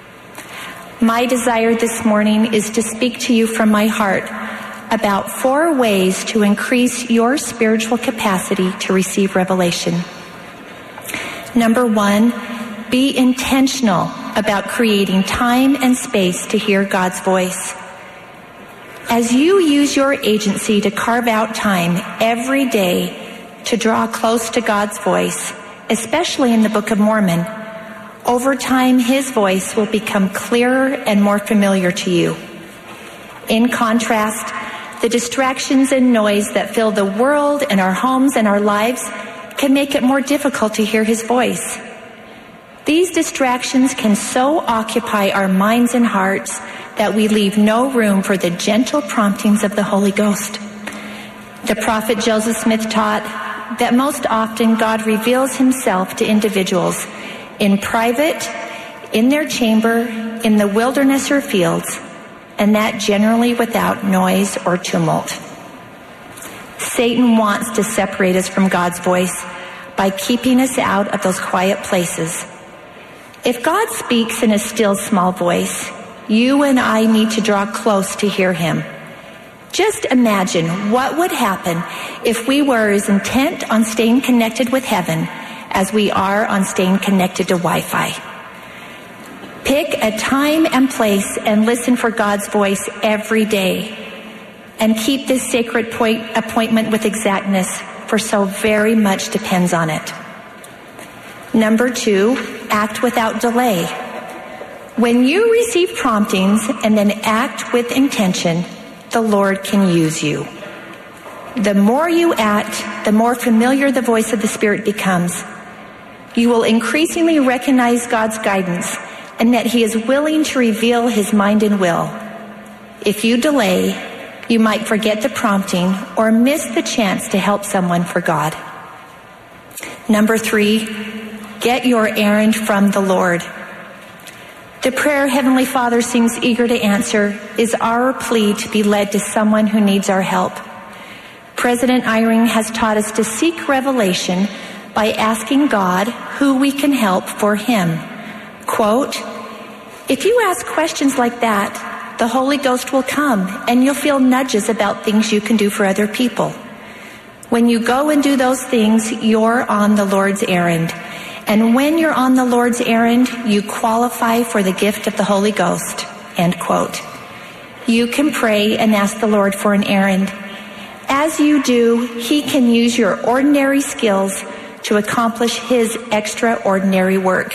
My desire this morning is to speak to you from my heart about 4 ways to increase your spiritual capacity to receive revelation. Number 1, be intentional about creating time and space to hear God's voice. As you use your agency to carve out time every day to draw close to God's voice, especially in the Book of Mormon, over time His voice will become clearer and more familiar to you. In contrast, the distractions and noise that fill the world and our homes and our lives can make it more difficult to hear His voice. These distractions can so occupy our minds and hearts that we leave no room for the gentle promptings of the Holy Ghost. The prophet Joseph Smith taught that most often God reveals Himself to individuals in private, in their chamber, in the wilderness or fields, and that generally without noise or tumult. Satan wants to separate us from God's voice by keeping us out of those quiet places. If God speaks in a still, small voice, you and I need to draw close to hear Him. Just imagine what would happen if we were as intent on staying connected with heaven as we are on staying connected to Wi-Fi. Pick a time and place and listen for God's voice every day. And keep this sacred appointment with exactness, for so very much depends on it. Number 2, act without delay. When you receive promptings and then act with intention, the Lord can use you. The more you act, the more familiar the voice of the Spirit becomes. You will increasingly recognize God's guidance and that He is willing to reveal His mind and will. If you delay, you might forget the prompting or miss the chance to help someone for God. Number 3, get your errand from the Lord. The prayer Heavenly Father seems eager to answer is our plea to be led to someone who needs our help. President Eyring has taught us to seek revelation by asking God who we can help for Him. Quote, if you ask questions like that, the Holy Ghost will come and you'll feel nudges about things you can do for other people. When you go and do those things, you're on the Lord's errand. And when you're on the Lord's errand, you qualify for the gift of the Holy Ghost. End quote. You can pray and ask the Lord for an errand. As you do, He can use your ordinary skills to accomplish His extraordinary work.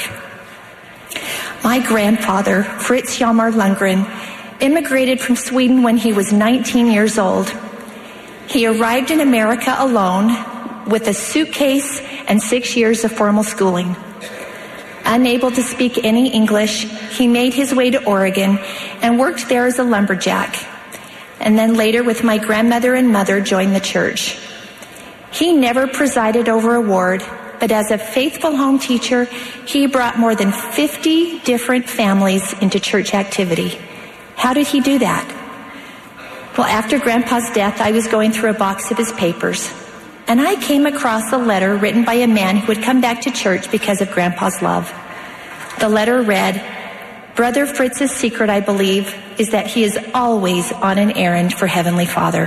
My grandfather, Fritz Hjalmar Lundgren, immigrated from Sweden when he was 19 years old. He arrived in America alone with a suitcase and 6 years of formal schooling. Unable to speak any English, he made his way to Oregon and worked there as a lumberjack, and then later with my grandmother and mother joined the church. He never presided over a ward, but as a faithful home teacher, he brought more than 50 different families into church activity. How did he do that? Well, after Grandpa's death, I was going through a box of his papers, and I came across a letter written by a man who had come back to church because of Grandpa's love. The letter read, Brother Fritz's secret, I believe, is that he is always on an errand for Heavenly Father.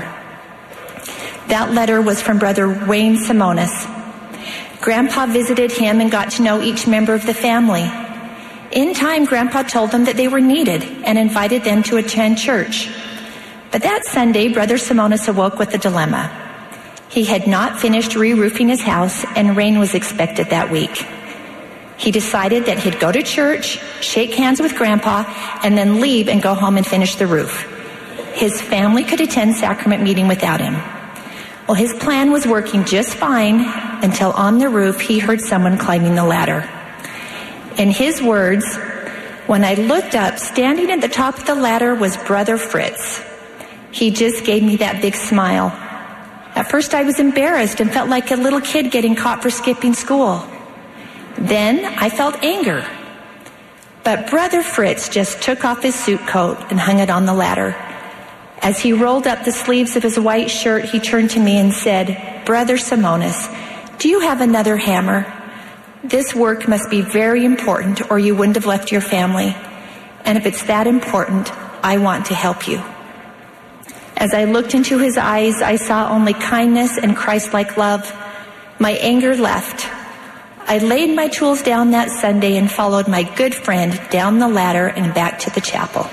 That letter was from Brother Wayne Simonis. Grandpa visited him and got to know each member of the family. In time, Grandpa told them that they were needed and invited them to attend church. But that Sunday, Brother Simonis awoke with a dilemma. He had not finished re-roofing his house, and rain was expected that week. He decided that he'd go to church, shake hands with Grandpa, and then leave and go home and finish the roof. His family could attend sacrament meeting without him. Well, his plan was working just fine until on the roof he heard someone climbing the ladder. In his words, when I looked up, standing at the top of the ladder was Brother Fritz. He just gave me that big smile. At first I was embarrassed and felt like a little kid getting caught for skipping school. Then I felt anger. But Brother Fritz just took off his suit coat and hung it on the ladder. As he rolled up the sleeves of his white shirt, he turned to me and said, "Brother Simonis, do you have another hammer? This work must be very important or you wouldn't have left your family. And if it's that important, I want to help you." As I looked into his eyes, I saw only kindness and Christ-like love. My anger left. I laid my tools down that Sunday and followed my good friend down the ladder and back to the chapel.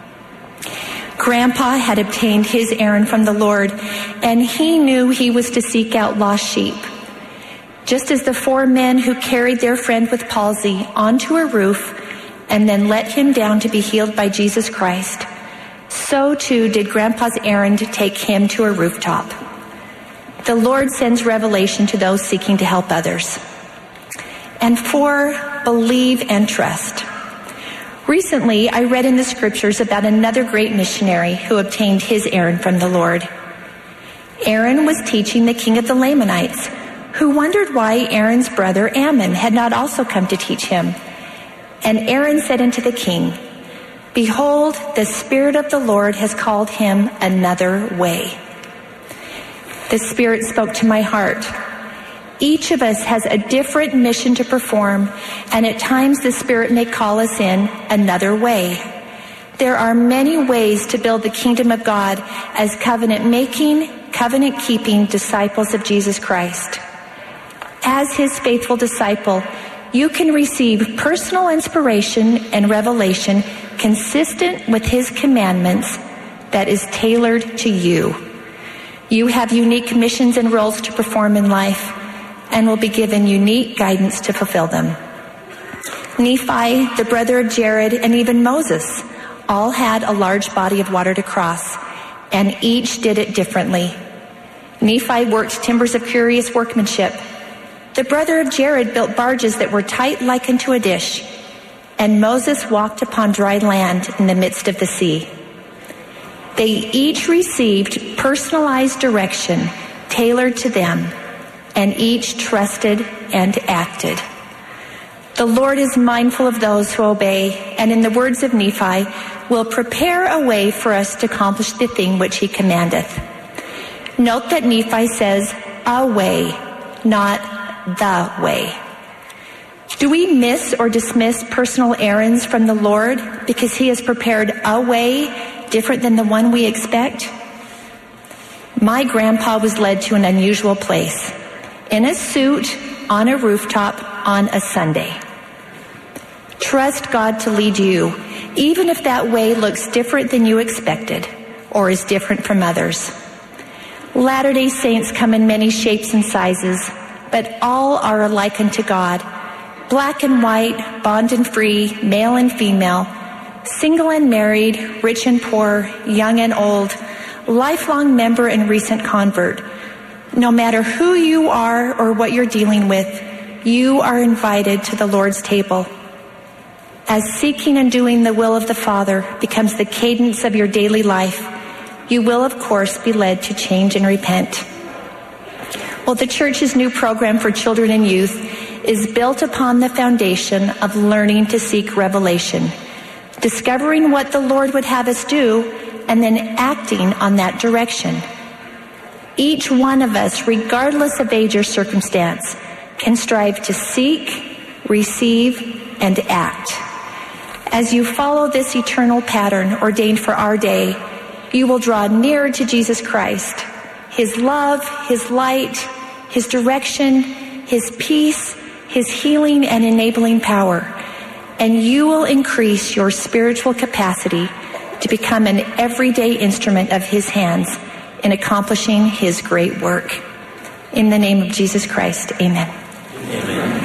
Grandpa had obtained his errand from the Lord, and he knew he was to seek out lost sheep. Just as the 4 men who carried their friend with palsy onto a roof and then let him down to be healed by Jesus Christ, so too did Grandpa's errand take him to a rooftop. The Lord sends revelation to those seeking to help others. And 4, believe and trust. Recently, I read in the scriptures about another great missionary who obtained his errand from the Lord. Aaron was teaching the king of the Lamanites, who wondered why Aaron's brother Ammon had not also come to teach him. And Aaron said unto the king, "Behold, the Spirit of the Lord has called him another way." The Spirit spoke to my heart. Each of us has a different mission to perform, and at times the Spirit may call us in another way. There are many ways to build the kingdom of God as covenant-making, covenant-keeping disciples of Jesus Christ. As his faithful disciple, you can receive personal inspiration and revelation consistent with his commandments that is tailored to you. You have unique missions and roles to perform in life and will be given unique guidance to fulfill them. Nephi, the brother of Jared, and even Moses all had a large body of water to cross, and each did it differently. Nephi worked timbers of curious workmanship. The brother of Jared built barges that were tight like unto a dish, and Moses walked upon dry land in the midst of the sea. They each received personalized direction tailored to them, and each trusted and acted. The Lord is mindful of those who obey, and in the words of Nephi, will prepare a way for us to accomplish the thing which he commandeth. Note that Nephi says, a way, not the way. Do we miss or dismiss personal errands from the Lord because he has prepared a way different than the one we expect? My grandpa was led to an unusual place, in a suit, on a rooftop, on a Sunday. Trust God to lead you, even if that way looks different than you expected or is different from others. Latter-day Saints come in many shapes and sizes, but all are alike unto God. Black and white, bond and free, male and female, single and married, rich and poor, young and old, lifelong member and recent convert. No matter who you are or what you're dealing with, you are invited to the Lord's table. As seeking and doing the will of the Father becomes the cadence of your daily life, you will, of course, be led to change and repent. Well, the church's new program for children and youth is built upon the foundation of learning to seek revelation, discovering what the Lord would have us do, and then acting on that direction. Each one of us, regardless of age or circumstance, can strive to seek, receive, and act. As you follow this eternal pattern ordained for our day, you will draw nearer to Jesus Christ, his love, his light, his direction, his peace, his healing and enabling power, and you will increase your spiritual capacity to become an everyday instrument of his hands in accomplishing his great work. In the name of Jesus Christ, amen. Amen.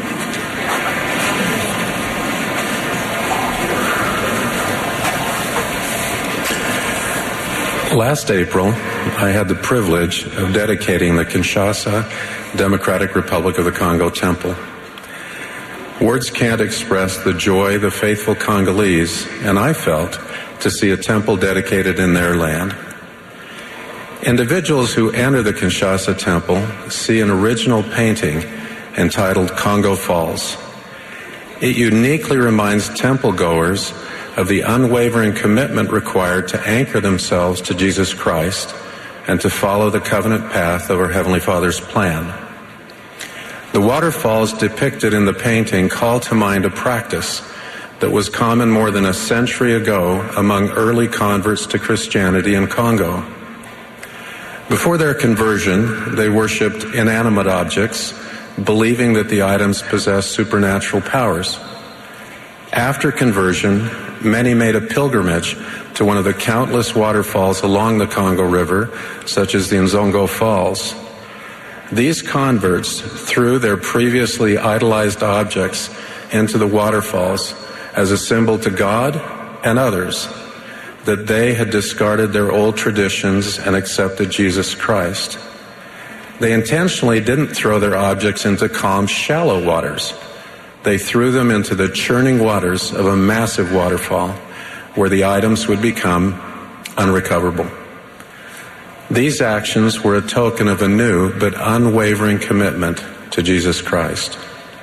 Last April, I had the privilege of dedicating the Kinshasa Democratic Republic of the Congo Temple. Words can't express the joy the faithful Congolese and I felt to see a temple dedicated in their land. Individuals who enter the Kinshasa Temple see an original painting entitled Congo Falls. It uniquely reminds temple goers of the unwavering commitment required to anchor themselves to Jesus Christ and to follow the covenant path of our Heavenly Father's plan. The waterfalls depicted in the painting call to mind a practice that was common more than a century ago among early converts to Christianity in Congo. Before their conversion, they worshipped inanimate objects, believing that the items possessed supernatural powers. After conversion, many made a pilgrimage to one of the countless waterfalls along the Congo River, such as the Nzongo Falls. These converts threw their previously idolized objects into the waterfalls as a symbol to God and others that they had discarded their old traditions and accepted Jesus Christ. They intentionally didn't throw their objects into calm, shallow waters. They threw them into the churning waters of a massive waterfall where the items would become unrecoverable. These actions were a token of a new but unwavering commitment to Jesus Christ.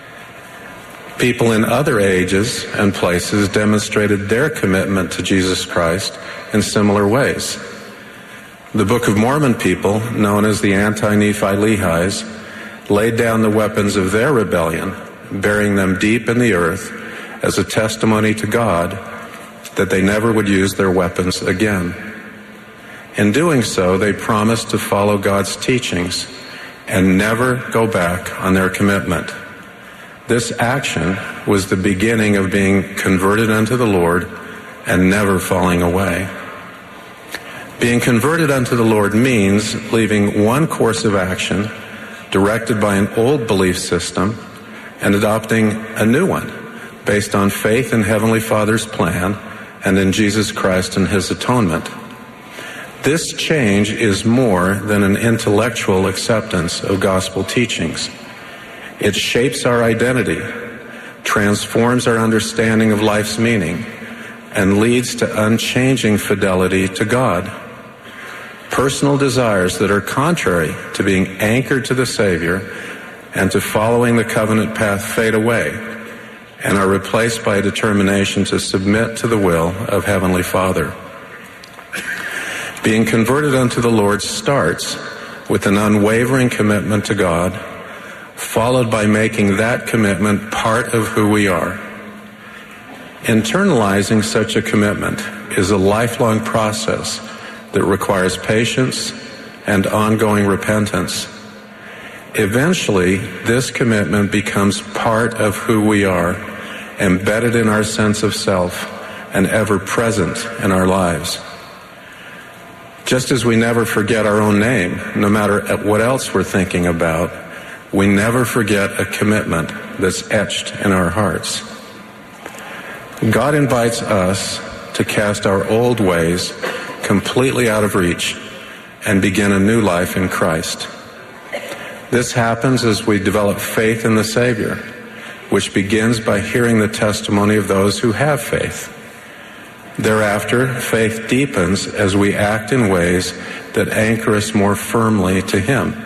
People in other ages and places demonstrated their commitment to Jesus Christ in similar ways. The Book of Mormon people, known as the Anti-Nephi Lehis, laid down the weapons of their rebellion, burying them deep in the earth as a testimony to God that they never would use their weapons again. In doing so, they promised to follow God's teachings and never go back on their commitment. This action was the beginning of being converted unto the Lord and never falling away. Being converted unto the Lord means leaving one course of action directed by an old belief system and adopting a new one based on faith in Heavenly Father's plan and in Jesus Christ and His atonement. This change is more than an intellectual acceptance of gospel teachings. It shapes our identity, transforms our understanding of life's meaning, and leads to unchanging fidelity to God. Personal desires that are contrary to being anchored to the Savior and to following the covenant path fade away and are replaced by a determination to submit to the will of Heavenly Father. Being converted unto the Lord starts with an unwavering commitment to God, followed by making that commitment part of who we are. Internalizing such a commitment is a lifelong process that requires patience and ongoing repentance. Eventually, this commitment becomes part of who we are, embedded in our sense of self and ever present in our lives. Just as we never forget our own name, no matter what else we're thinking about, we never forget a commitment that's etched in our hearts. God invites us to cast our old ways completely out of reach and begin a new life in Christ. This happens as we develop faith in the Savior, which begins by hearing the testimony of those who have faith. Thereafter, faith deepens as we act in ways that anchor us more firmly to Him.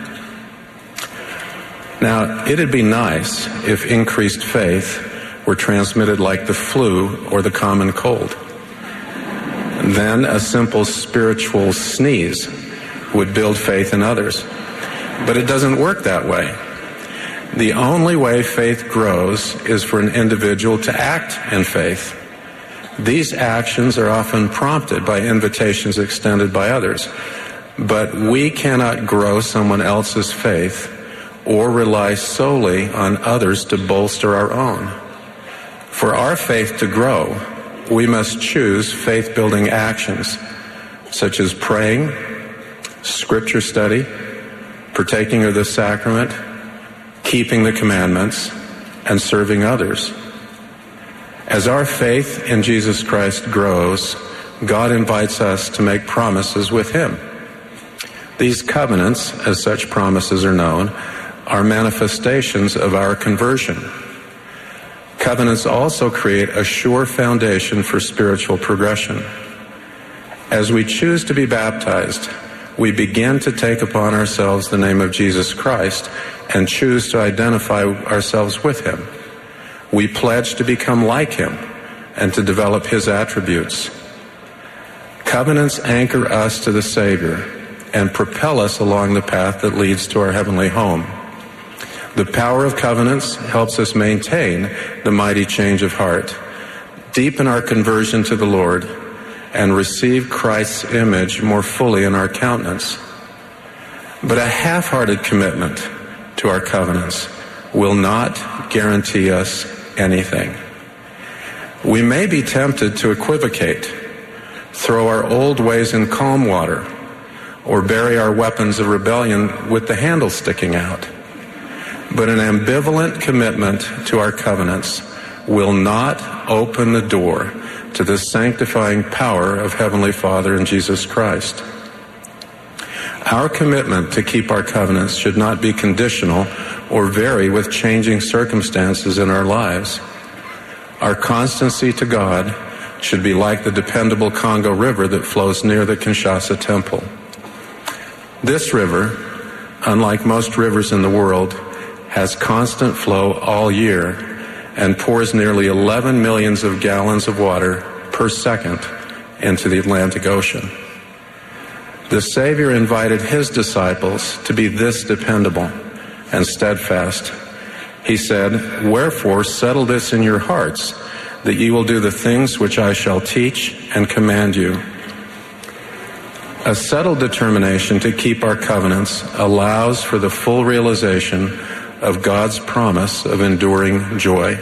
Now, it'd be nice if increased faith were transmitted like the flu or the common cold. Then a simple spiritual sneeze would build faith in others. But it doesn't work that way. The only way faith grows is for an individual to act in faith. These actions are often prompted by invitations extended by others. But we cannot grow someone else's faith or rely solely on others to bolster our own. For our faith to grow, we must choose faith-building actions, such as praying, scripture study, partaking of the sacrament, keeping the commandments, and serving others. As our faith in Jesus Christ grows, God invites us to make promises with Him. These covenants, as such promises are known, are manifestations of our conversion. Covenants also create a sure foundation for spiritual progression. As we choose to be baptized, we begin to take upon ourselves the name of Jesus Christ and choose to identify ourselves with him. We pledge to become like him and to develop his attributes. Covenants anchor us to the Savior and propel us along the path that leads to our heavenly home. The power of covenants helps us maintain the mighty change of heart, deepen our conversion to the Lord, and receive Christ's image more fully in our countenance. But a half-hearted commitment to our covenants will not guarantee us anything. We may be tempted to equivocate, throw our old ways in calm water, or bury our weapons of rebellion with the handle sticking out. But an ambivalent commitment to our covenants will not open the door to the sanctifying power of Heavenly Father and Jesus Christ. Our commitment to keep our covenants should not be conditional or vary with changing circumstances in our lives. Our constancy to God should be like the dependable Congo River that flows near the Kinshasa Temple. This river, unlike most rivers in the world, has constant flow all year and pours nearly 11 million gallons of water per second into the Atlantic Ocean. The Savior invited his disciples to be this dependable and steadfast. He said, "Wherefore settle this in your hearts, that ye will do the things which I shall teach and command you." A settled determination to keep our covenants allows for the full realization of God's promise of enduring joy.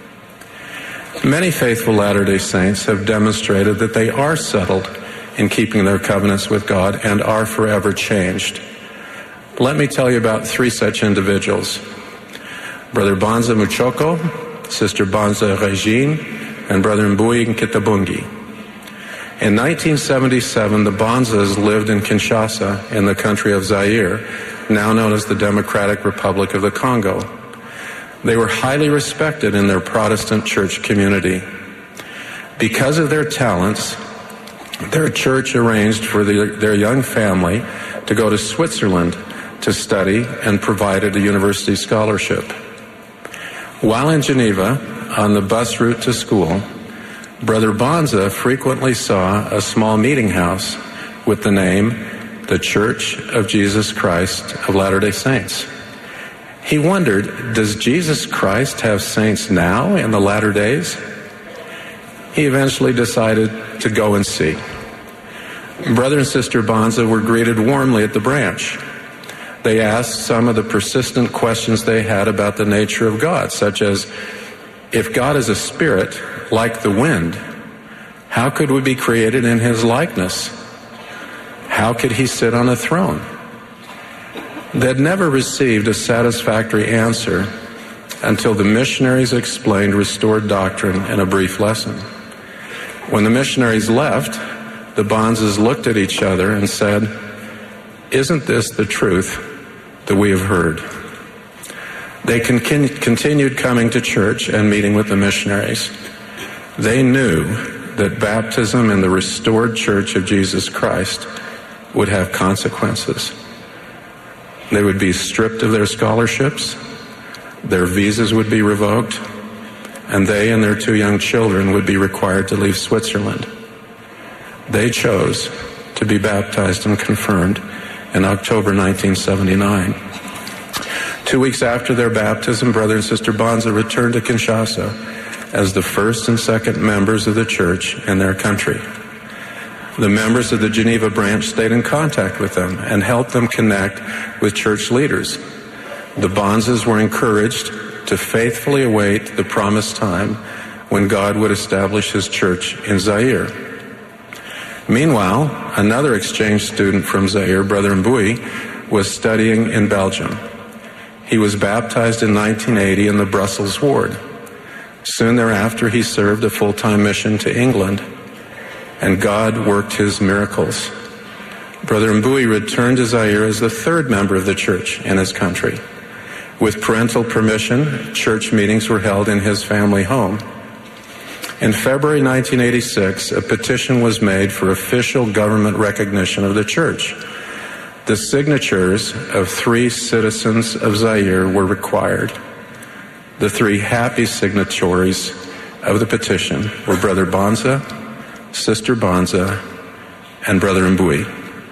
Many faithful Latter-day Saints have demonstrated that they are settled in keeping their covenants with God and are forever changed. Let me tell you about three such individuals: Brother Banza Muchoko, Sister Banza Regine, and Brother Mbui Nkitabungi. In 1977, the Banzas lived in Kinshasa in the country of Zaire, now known as the Democratic Republic of the Congo. They were highly respected in their Protestant church community. Because of their talents, their church arranged for their young family to go to Switzerland to study and provided a university scholarship. While in Geneva, on the bus route to school, Brother Banza frequently saw a small meeting house with the name The Church of Jesus Christ of Latter-day Saints. He wondered, does Jesus Christ have saints now in the latter days? He eventually decided to go and see. Brother and Sister Banza were greeted warmly at the branch. They asked some of the persistent questions they had about the nature of God, such as, if God is a spirit like the wind, how could we be created in his likeness? How could he sit on a throne? They'd never received a satisfactory answer until the missionaries explained restored doctrine in a brief lesson. When the missionaries left, the Banzas looked at each other and said, "Isn't this the truth that we have heard?" They continued coming to church and meeting with the missionaries. They knew that baptism in the restored Church of Jesus Christ would have consequences. They would be stripped of their scholarships, their visas would be revoked, and they and their two young children would be required to leave Switzerland. They chose to be baptized and confirmed in October 1979. 2 weeks after their baptism, Brother and Sister Banza returned to Kinshasa as the first and second members of the church in their country. The members of the Geneva branch stayed in contact with them and helped them connect with church leaders. The Banzas were encouraged to faithfully await the promised time when God would establish his church in Zaire. Meanwhile, another exchange student from Zaire, Brother Mbui, was studying in Belgium. He was baptized in 1980 in the Brussels ward. Soon thereafter, he served a full-time mission to England, and God worked his miracles. Brother Mbui returned to Zaire as the third member of the church in his country. With parental permission, church meetings were held in his family home. In February 1986, a petition was made for official government recognition of the church. the signatures of 3 citizens of Zaire were required. The 3 happy signatories of the petition were Brother Bonza, Sister Bonza, and Brother Mbui.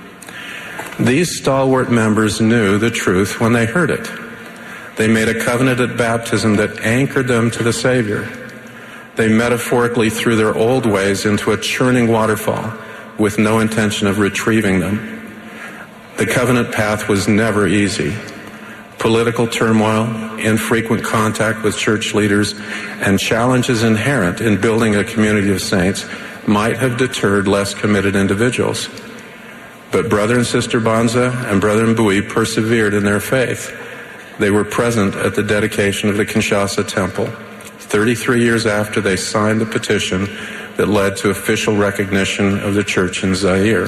These stalwart members knew the truth when they heard it. They made a covenant at baptism that anchored them to the Savior. They metaphorically threw their old ways into a churning waterfall with no intention of retrieving them. The covenant path was never easy. Political turmoil, infrequent contact with church leaders, and challenges inherent in building a community of saints might have deterred less committed individuals. But Brother and Sister Bonza and Brother Mbui persevered in their faith. They were present at the dedication of the Kinshasa Temple, 33 years after they signed the petition that led to official recognition of the church in Zaire.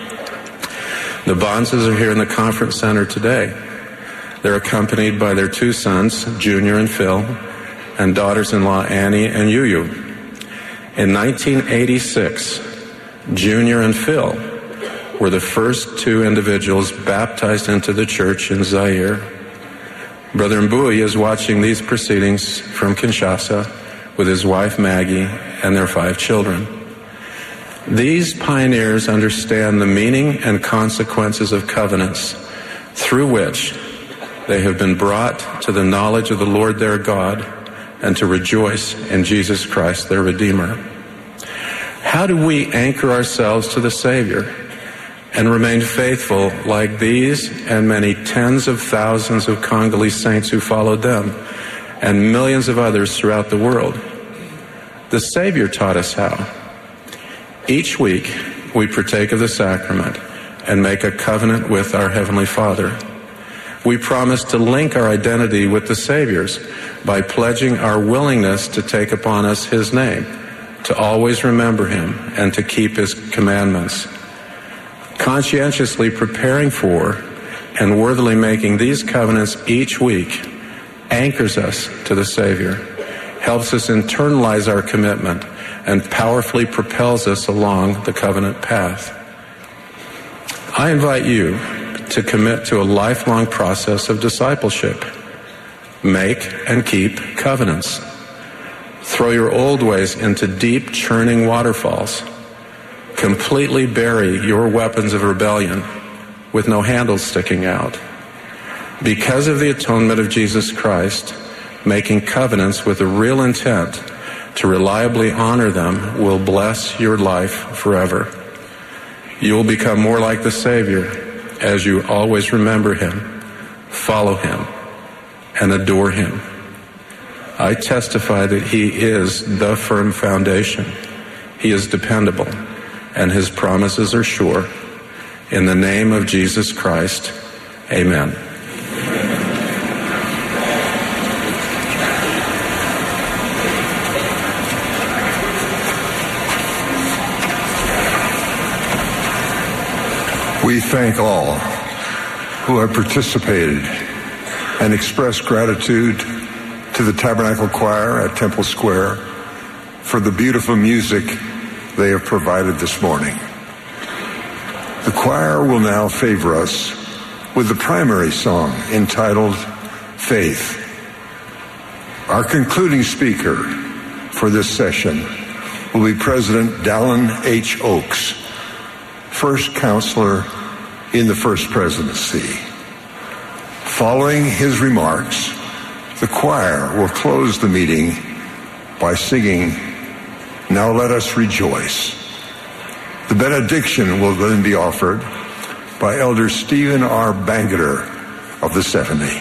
The Bonzas are here in the conference center today. They're accompanied by their 2 sons, Junior and Phil, and daughters-in-law Annie and Yuyu. In 1986, Junior and Phil were the first 2 individuals baptized into the church in Zaire. Brother Mbui is watching these proceedings from Kinshasa with his wife Maggie and their 5 children. These pioneers understand the meaning and consequences of covenants through which they have been brought to the knowledge of the Lord their God and to rejoice in Jesus Christ their Redeemer. How do we anchor ourselves to the Savior and remain faithful like these and many tens of thousands of Congolese saints who followed them and millions of others throughout the world? The Savior taught us how. Each week, we partake of the sacrament and make a covenant with our Heavenly Father. We promise to link our identity with the Savior's by pledging our willingness to take upon us His name, to always remember Him, and to keep His commandments. Conscientiously preparing for and worthily making these covenants each week anchors us to the Savior, helps us internalize our commitment, and powerfully propels us along the covenant path. I invite you to commit to a lifelong process of discipleship. Make and keep covenants. Throw your old ways into deep, churning waterfalls. Completely bury your weapons of rebellion with no handles sticking out. Because of the atonement of Jesus Christ, making covenants with a real intent to reliably honor them will bless your life forever. You will become more like the Savior as you always remember Him, follow Him, and adore Him. I testify that He is the firm foundation. He is dependable, and His promises are sure. In the name of Jesus Christ, amen. We thank all who have participated and expressed gratitude to the Tabernacle Choir at Temple Square for the beautiful music they have provided this morning. The choir will now favor us with the primary song entitled Faith. Our concluding speaker for this session will be President Dallin H. Oaks, first counselor in the First Presidency. Following his remarks, the choir will close the meeting by singing, "Now Let Us Rejoice." The benediction will then be offered by Elder Stephen R. Bangeter of the 70.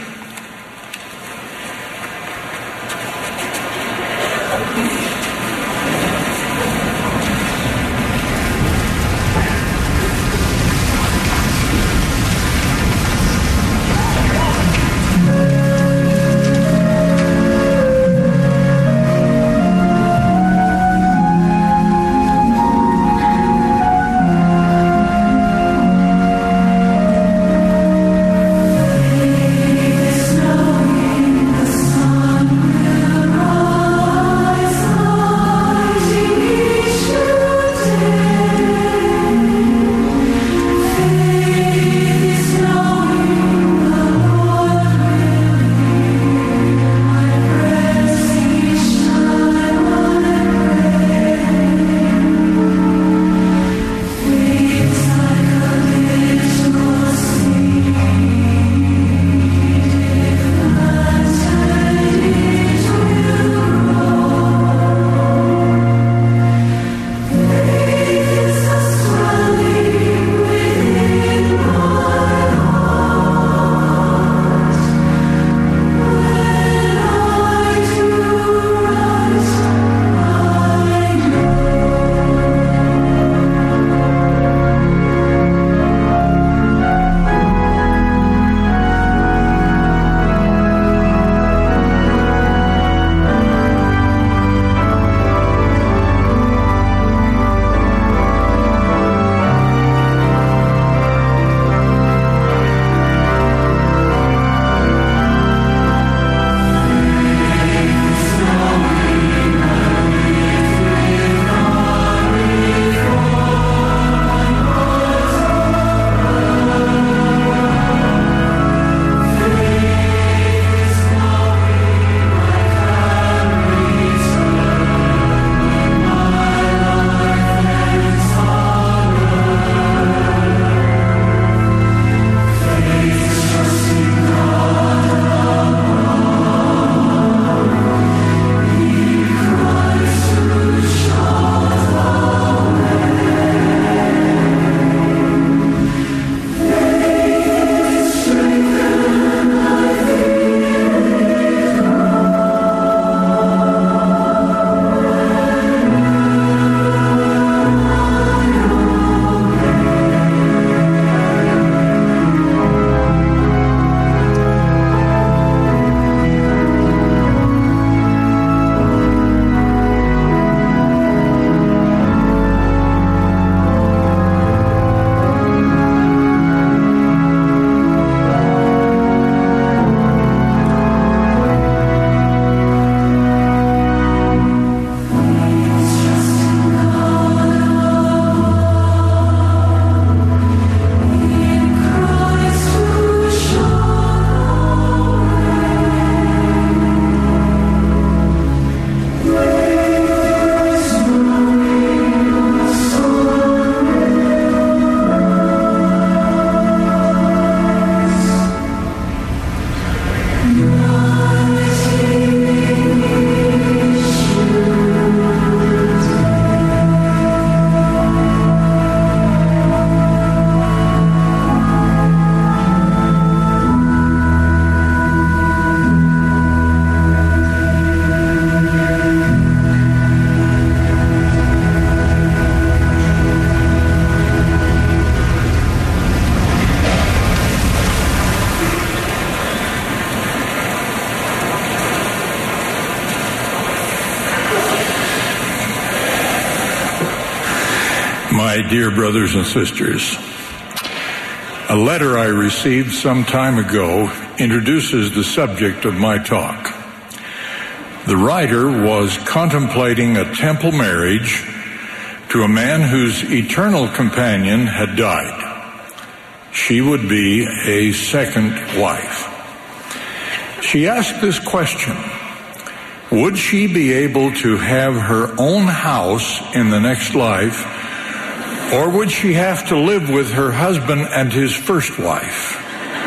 My dear brothers and sisters, a letter I received some time ago introduces the subject of my talk. The writer was contemplating a temple marriage to a man whose eternal companion had died. She would be a second wife. She asked this question: would she be able to have her own house in the next life, or would she have to live with her husband and his first wife?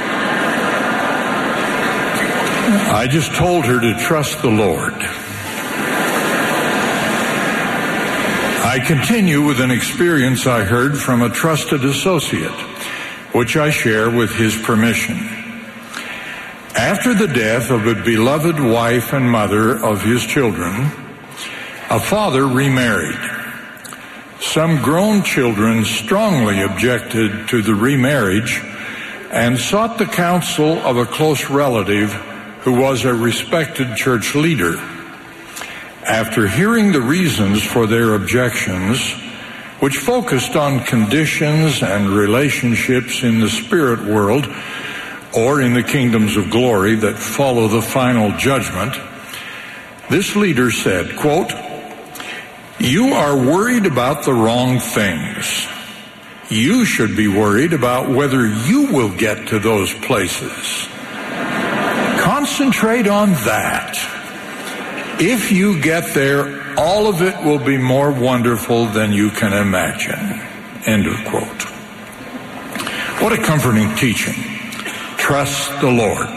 I just told her to trust the Lord. I continue with an experience I heard from a trusted associate, which I share with his permission. After the death of a beloved wife and mother of his children, a father remarried. Some grown children strongly objected to the remarriage and sought the counsel of a close relative who was a respected church leader. After hearing the reasons for their objections, which focused on conditions and relationships in the spirit world or in the kingdoms of glory that follow the final judgment, this leader said, quote, "You are worried about the wrong things. You should be worried about whether you will get to those places. Concentrate on that. If you get there, all of it will be more wonderful than you can imagine." End of quote. What a comforting teaching. Trust the Lord.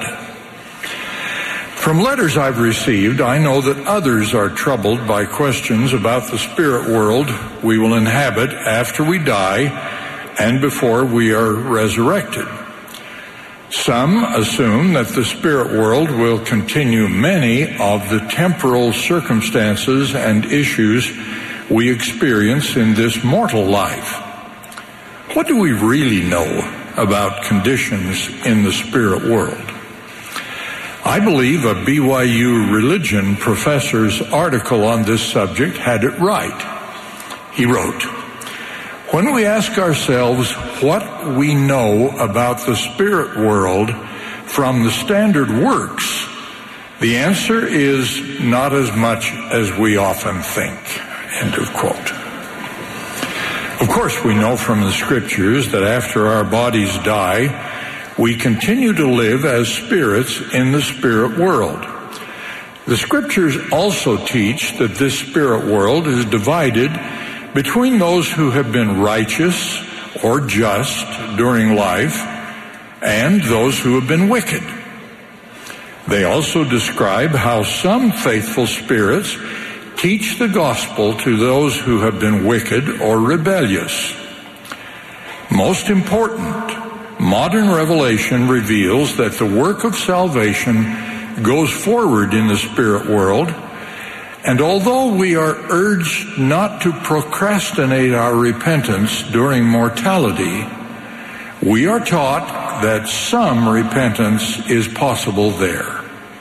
From letters I've received, I know that others are troubled by questions about the spirit world we will inhabit after we die and before we are resurrected. Some assume that the spirit world will continue many of the temporal circumstances and issues we experience in this mortal life. What do we really know about conditions in the spirit world? I believe a BYU religion professor's article on this subject had it right. He wrote, "When we ask ourselves what we know about the spirit world from the standard works, the answer is not as much as we often think." End of quote. Of course, we know from the scriptures that after our bodies die, we continue to live as spirits in the spirit world. The scriptures also teach that this spirit world is divided between those who have been righteous or just during life and those who have been wicked. They also describe how some faithful spirits teach the gospel to those who have been wicked or rebellious. Most important, modern revelation reveals that the work of salvation goes forward in the spirit world, and although we are urged not to procrastinate our repentance during mortality, we are taught that some repentance is possible there.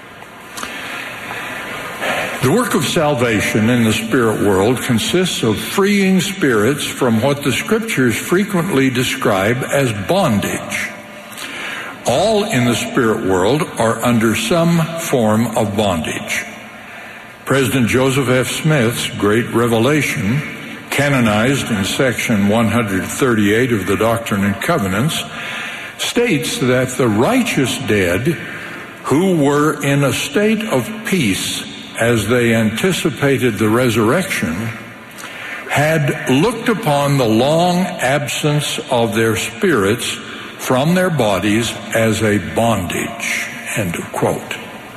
The work of salvation in the spirit world consists of freeing spirits from what the scriptures frequently describe as bondage. All in the spirit world are under some form of bondage. President Joseph F. Smith's Great Revelation, canonized in section 138 of the Doctrine and Covenants, states that the righteous dead who were in a state of peace as they anticipated the resurrection had looked upon the long absence of their spirits from their bodies as a bondage. End of quote.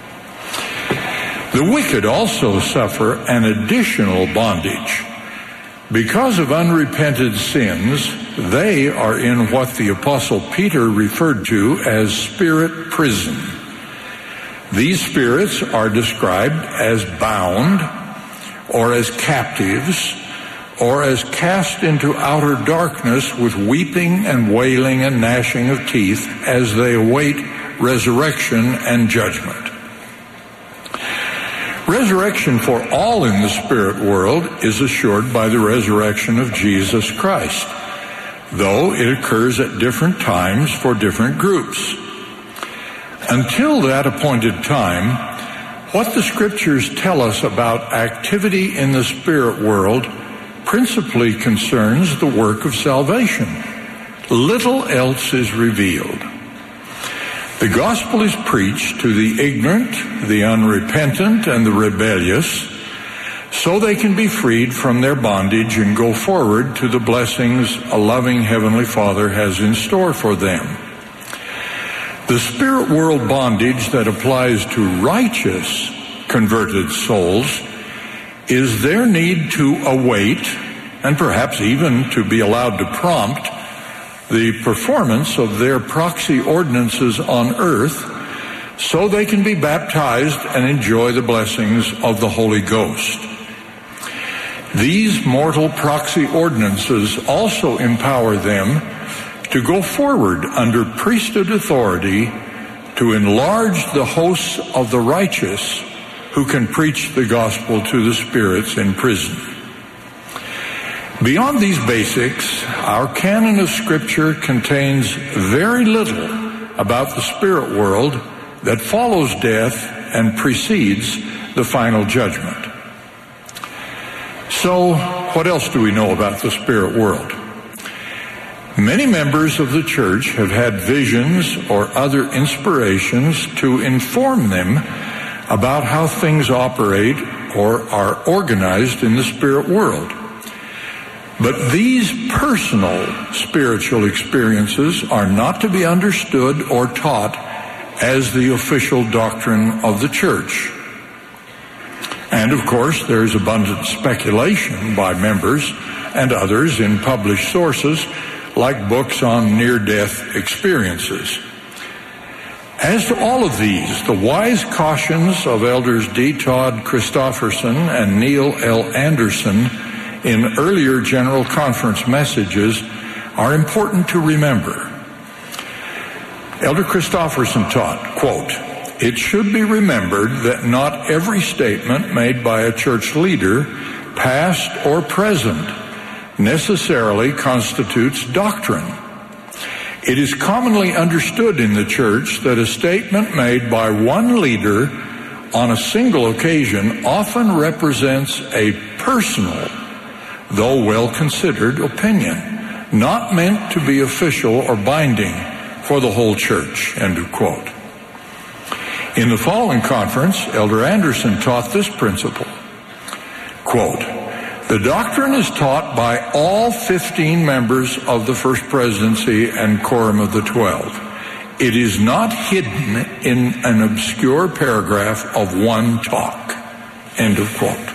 The wicked also suffer an additional bondage. Because of unrepented sins, they are in what the Apostle Peter referred to as spirit prison. These spirits are described as bound, or as captives, or as cast into outer darkness with weeping and wailing and gnashing of teeth as they await resurrection and judgment. Resurrection for all in the spirit world is assured by the resurrection of Jesus Christ, though it occurs at different times for different groups. Until that appointed time, what the Scriptures tell us about activity in the spirit world principally concerns the work of salvation. Little else is revealed. The gospel is preached to the ignorant, the unrepentant, and the rebellious, so they can be freed from their bondage and go forward to the blessings a loving Heavenly Father has in store for them. The spirit world bondage that applies to righteous, converted souls is their need to await, and perhaps even to be allowed to prompt, the performance of their proxy ordinances on earth so they can be baptized and enjoy the blessings of the Holy Ghost. These mortal proxy ordinances also empower them to go forward under priesthood authority to enlarge the hosts of the righteous who can preach the gospel to the spirits in prison. Beyond these basics, our canon of Scripture contains very little about the spirit world that follows death and precedes the final judgment. So, what else do we know about the spirit world? Many members of the church have had visions or other inspirations to inform them about how things operate or are organized in the spirit world. But these personal spiritual experiences are not to be understood or taught as the official doctrine of the church. And of course, there's abundant speculation by members and others in published sources, like books on near-death experiences. As to all of these, the wise cautions of Elders D. Todd Christofferson and Neil L. Anderson in earlier General Conference messages are important to remember. Elder Christofferson taught, quote, "It should be remembered that not every statement made by a church leader, past or present, necessarily constitutes doctrine. It is commonly understood in the church that a statement made by one leader on a single occasion often represents a personal, though well-considered opinion, not meant to be official or binding for the whole church," end of quote. In the following conference, Elder Anderson taught this principle, quote, "The doctrine is taught by all 15 members of the First Presidency and Quorum of the 12. It is not hidden in an obscure paragraph of one talk," end of quote.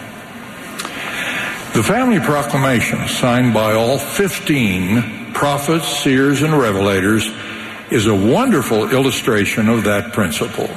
The family proclamation, signed by all 15 prophets, seers, and revelators, is a wonderful illustration of that principle.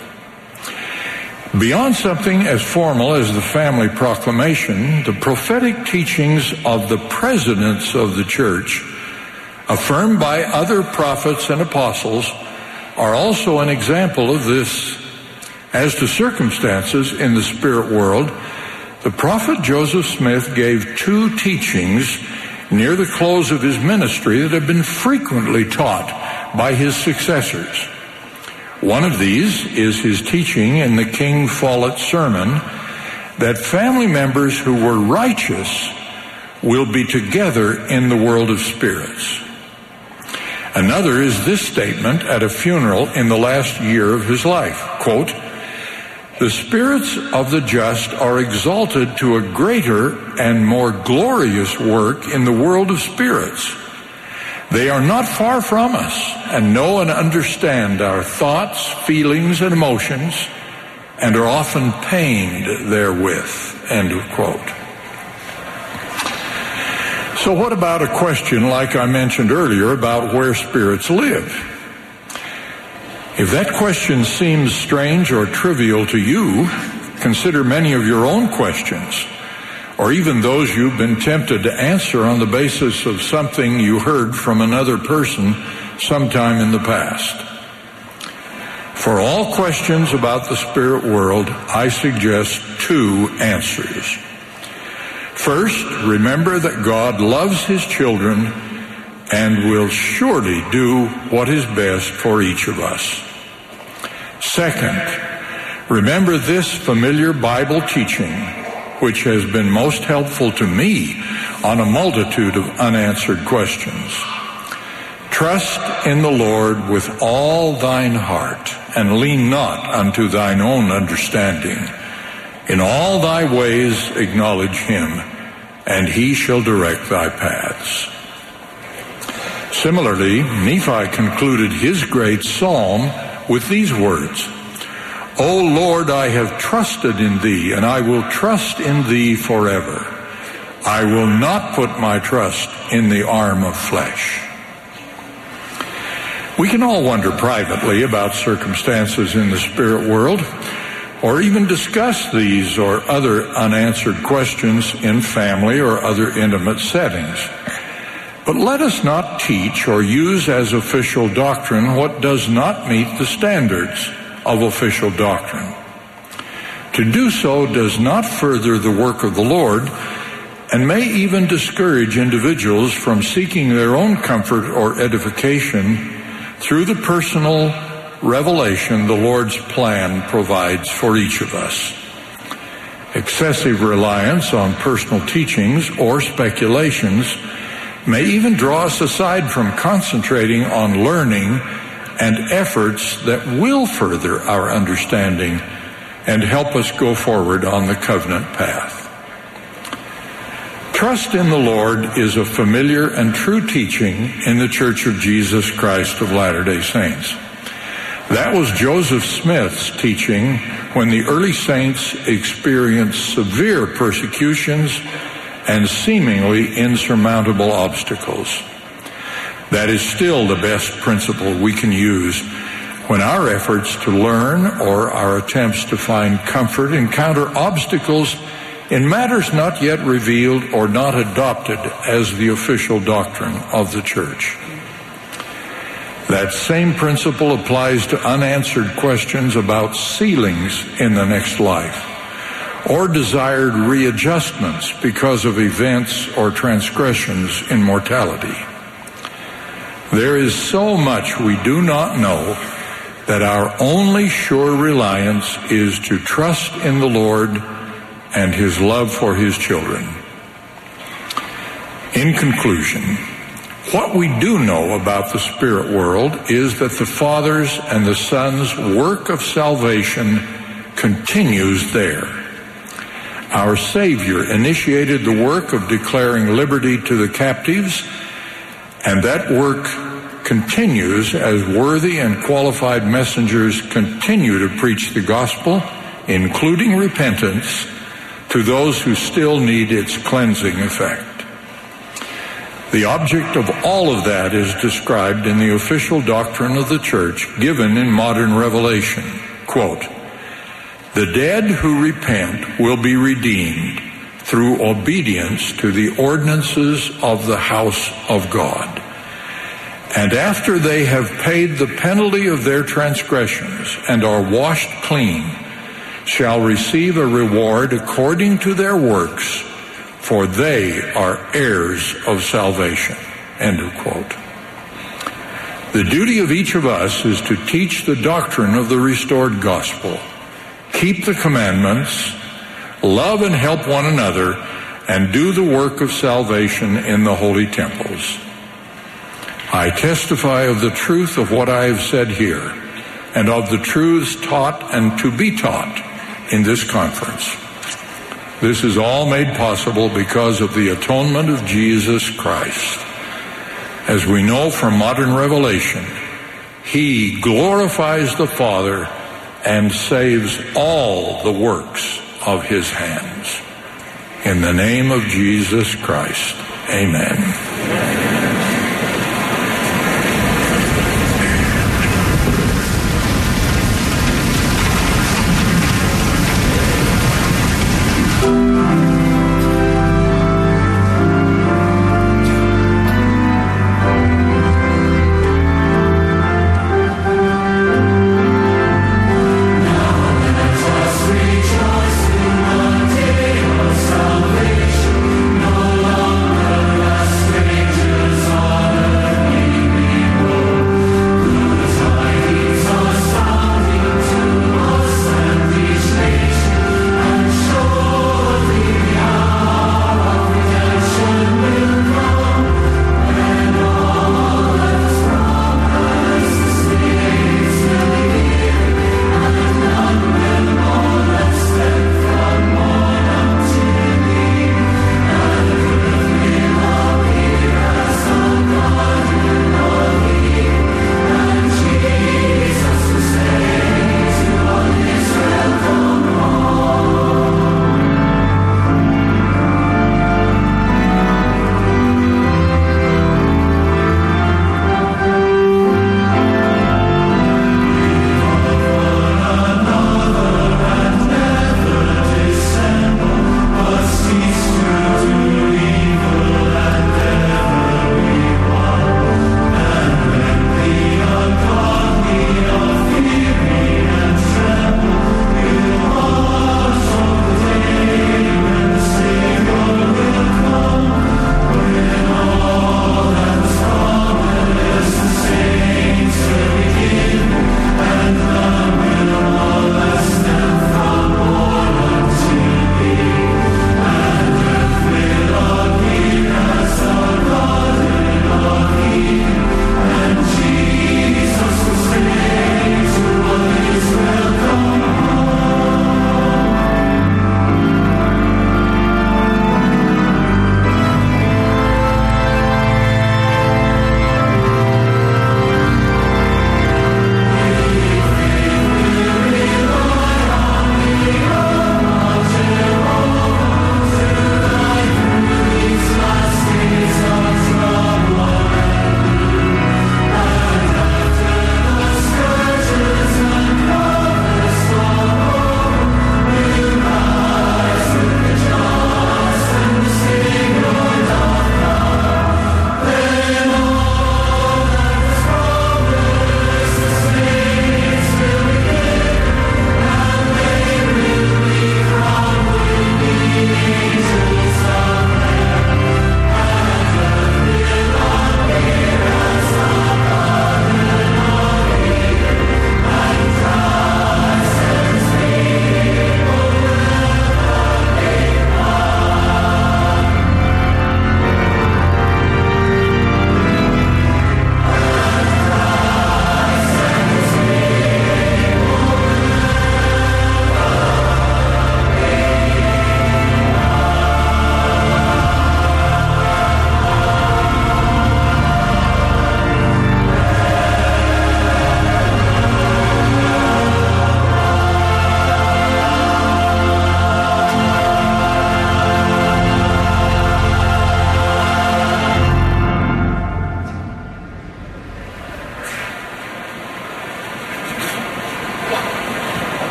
Beyond something as formal as the family proclamation, the prophetic teachings of the presidents of the church, affirmed by other prophets and apostles, are also an example of this. As to circumstances in the spirit world, the prophet Joseph Smith gave 2 teachings near the close of his ministry that have been frequently taught by his successors. One of these is his teaching in the King Follett sermon that family members who were righteous will be together in the world of spirits. Another is this statement at a funeral in the last year of his life, quote, "The spirits of the just are exalted to a greater and more glorious work in the world of spirits. They are not far from us and know and understand our thoughts, feelings, and emotions, and are often pained therewith," end of quote. So what about a question like I mentioned earlier about where spirits live? If that question seems strange or trivial to you, consider many of your own questions, or even those you've been tempted to answer on the basis of something you heard from another person sometime in the past. For all questions about the spirit world, I suggest two answers. First, remember that God loves his children and will surely do what is best for each of us. Second, remember this familiar Bible teaching, which has been most helpful to me on a multitude of unanswered questions. Trust in the Lord with all thine heart, and lean not unto thine own understanding. In all thy ways acknowledge him, and he shall direct thy paths. Similarly, Nephi concluded his great psalm with these words, O Lord, I have trusted in thee, and I will trust in thee forever. I will not put my trust in the arm of flesh. We can all wonder privately about circumstances in the spirit world, or even discuss these or other unanswered questions in family or other intimate settings. But let us not teach or use as official doctrine what does not meet the standards of official doctrine. To do so does not further the work of the Lord, and may even discourage individuals from seeking their own comfort or edification through the personal revelation the Lord's plan provides for each of us. Excessive reliance on personal teachings or speculations may even draw us aside from concentrating on learning and efforts that will further our understanding and help us go forward on the covenant path. Trust in the Lord is a familiar and true teaching in the Church of Jesus Christ of Latter-day Saints. That was Joseph Smith's teaching when the early saints experienced severe persecutions and seemingly insurmountable obstacles. That is still the best principle we can use when our efforts to learn or our attempts to find comfort encounter obstacles in matters not yet revealed or not adopted as the official doctrine of the church. That same principle applies to unanswered questions about sealings in the next life, or desired readjustments because of events or transgressions in mortality. There is so much we do not know that our only sure reliance is to trust in the Lord and his love for his children. In conclusion, what we do know about the spirit world is that the Father's and the Son's work of salvation continues there. Our Savior initiated the work of declaring liberty to the captives, and that work continues as worthy and qualified messengers continue to preach the gospel, including repentance, to those who still need its cleansing effect. The object of all of that is described in the official doctrine of the church given in modern revelation. Quote, "The dead who repent will be redeemed through obedience to the ordinances of the house of God. And after they have paid the penalty of their transgressions and are washed clean, shall receive a reward according to their works, for they are heirs of salvation." End of quote. The duty of each of us is to teach the doctrine of the restored gospel, keep the commandments, love and help one another, and do the work of salvation in the holy temples. I testify of the truth of what I have said here, and of the truths taught and to be taught in this conference. This is all made possible because of the atonement of Jesus Christ. As we know from modern revelation, he glorifies the Father and saves all the works of his hands. In the name of Jesus Christ, amen.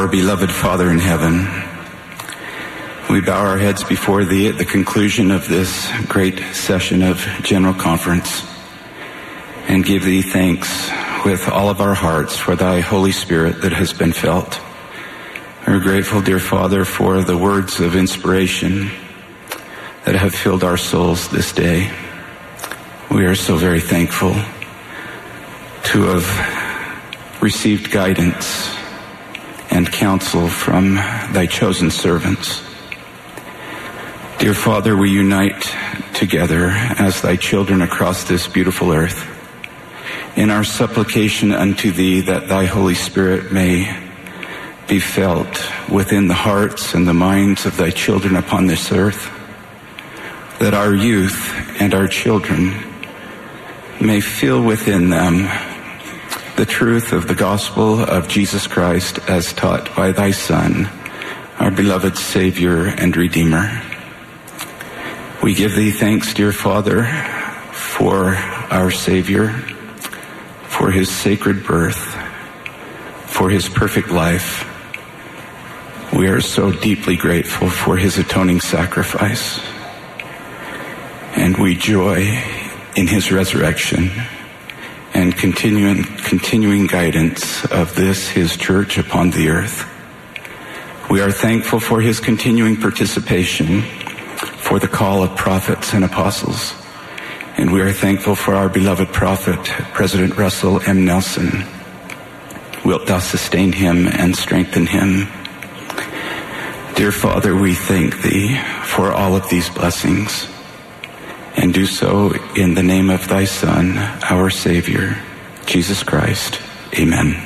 Our beloved Father in heaven, we bow our heads before Thee at the conclusion of this great session of General Conference and give Thee thanks with all of our hearts for Thy Holy Spirit that has been felt. We're grateful, dear Father, for the words of inspiration that have filled our souls this day. We are so very thankful to have received guidance and counsel from Thy chosen servants. Dear Father, we unite together as Thy children across this beautiful earth in our supplication unto Thee that Thy Holy Spirit may be felt within the hearts and the minds of Thy children upon this earth, that our youth and our children may feel within them the truth of the gospel of Jesus Christ as taught by Thy Son, our beloved Savior and Redeemer. We give Thee thanks, dear Father, for our Savior, for His sacred birth, for His perfect life. We are so deeply grateful for His atoning sacrifice, and we joy in His resurrection and continuing guidance of this, His church upon the earth. We are thankful for His continuing participation for the call of prophets and apostles. And we are thankful for our beloved prophet, President Russell M. Nelson. Wilt Thou sustain him and strengthen him? Dear Father, we thank Thee for all of these blessings, and do so in the name of Thy Son, our Savior, Jesus Christ. Amen.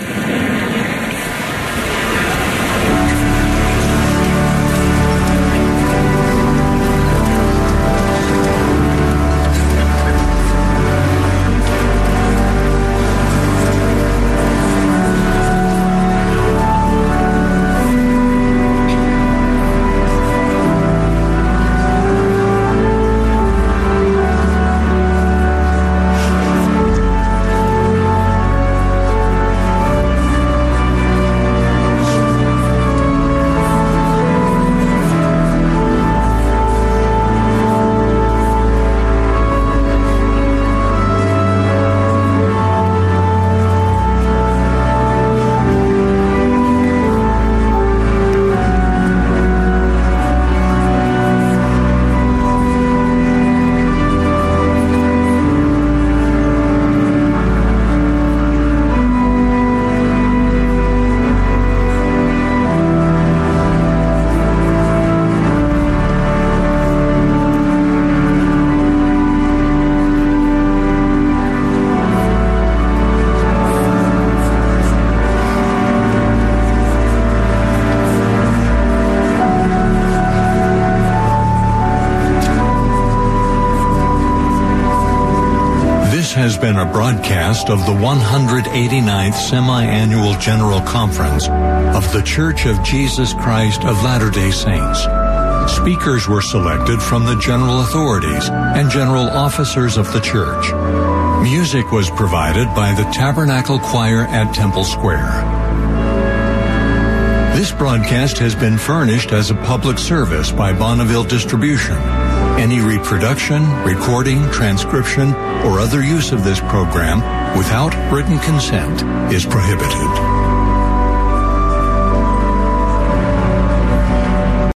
Has been a broadcast of the 189th Semi-Annual General Conference of The Church of Jesus Christ of Latter-day Saints. Speakers were selected from the general authorities and general officers of the church. Music was provided by the Tabernacle Choir at Temple Square. This broadcast has been furnished as a public service by Bonneville Distribution. Any reproduction, recording, transcription, or other use of this program without written consent is prohibited.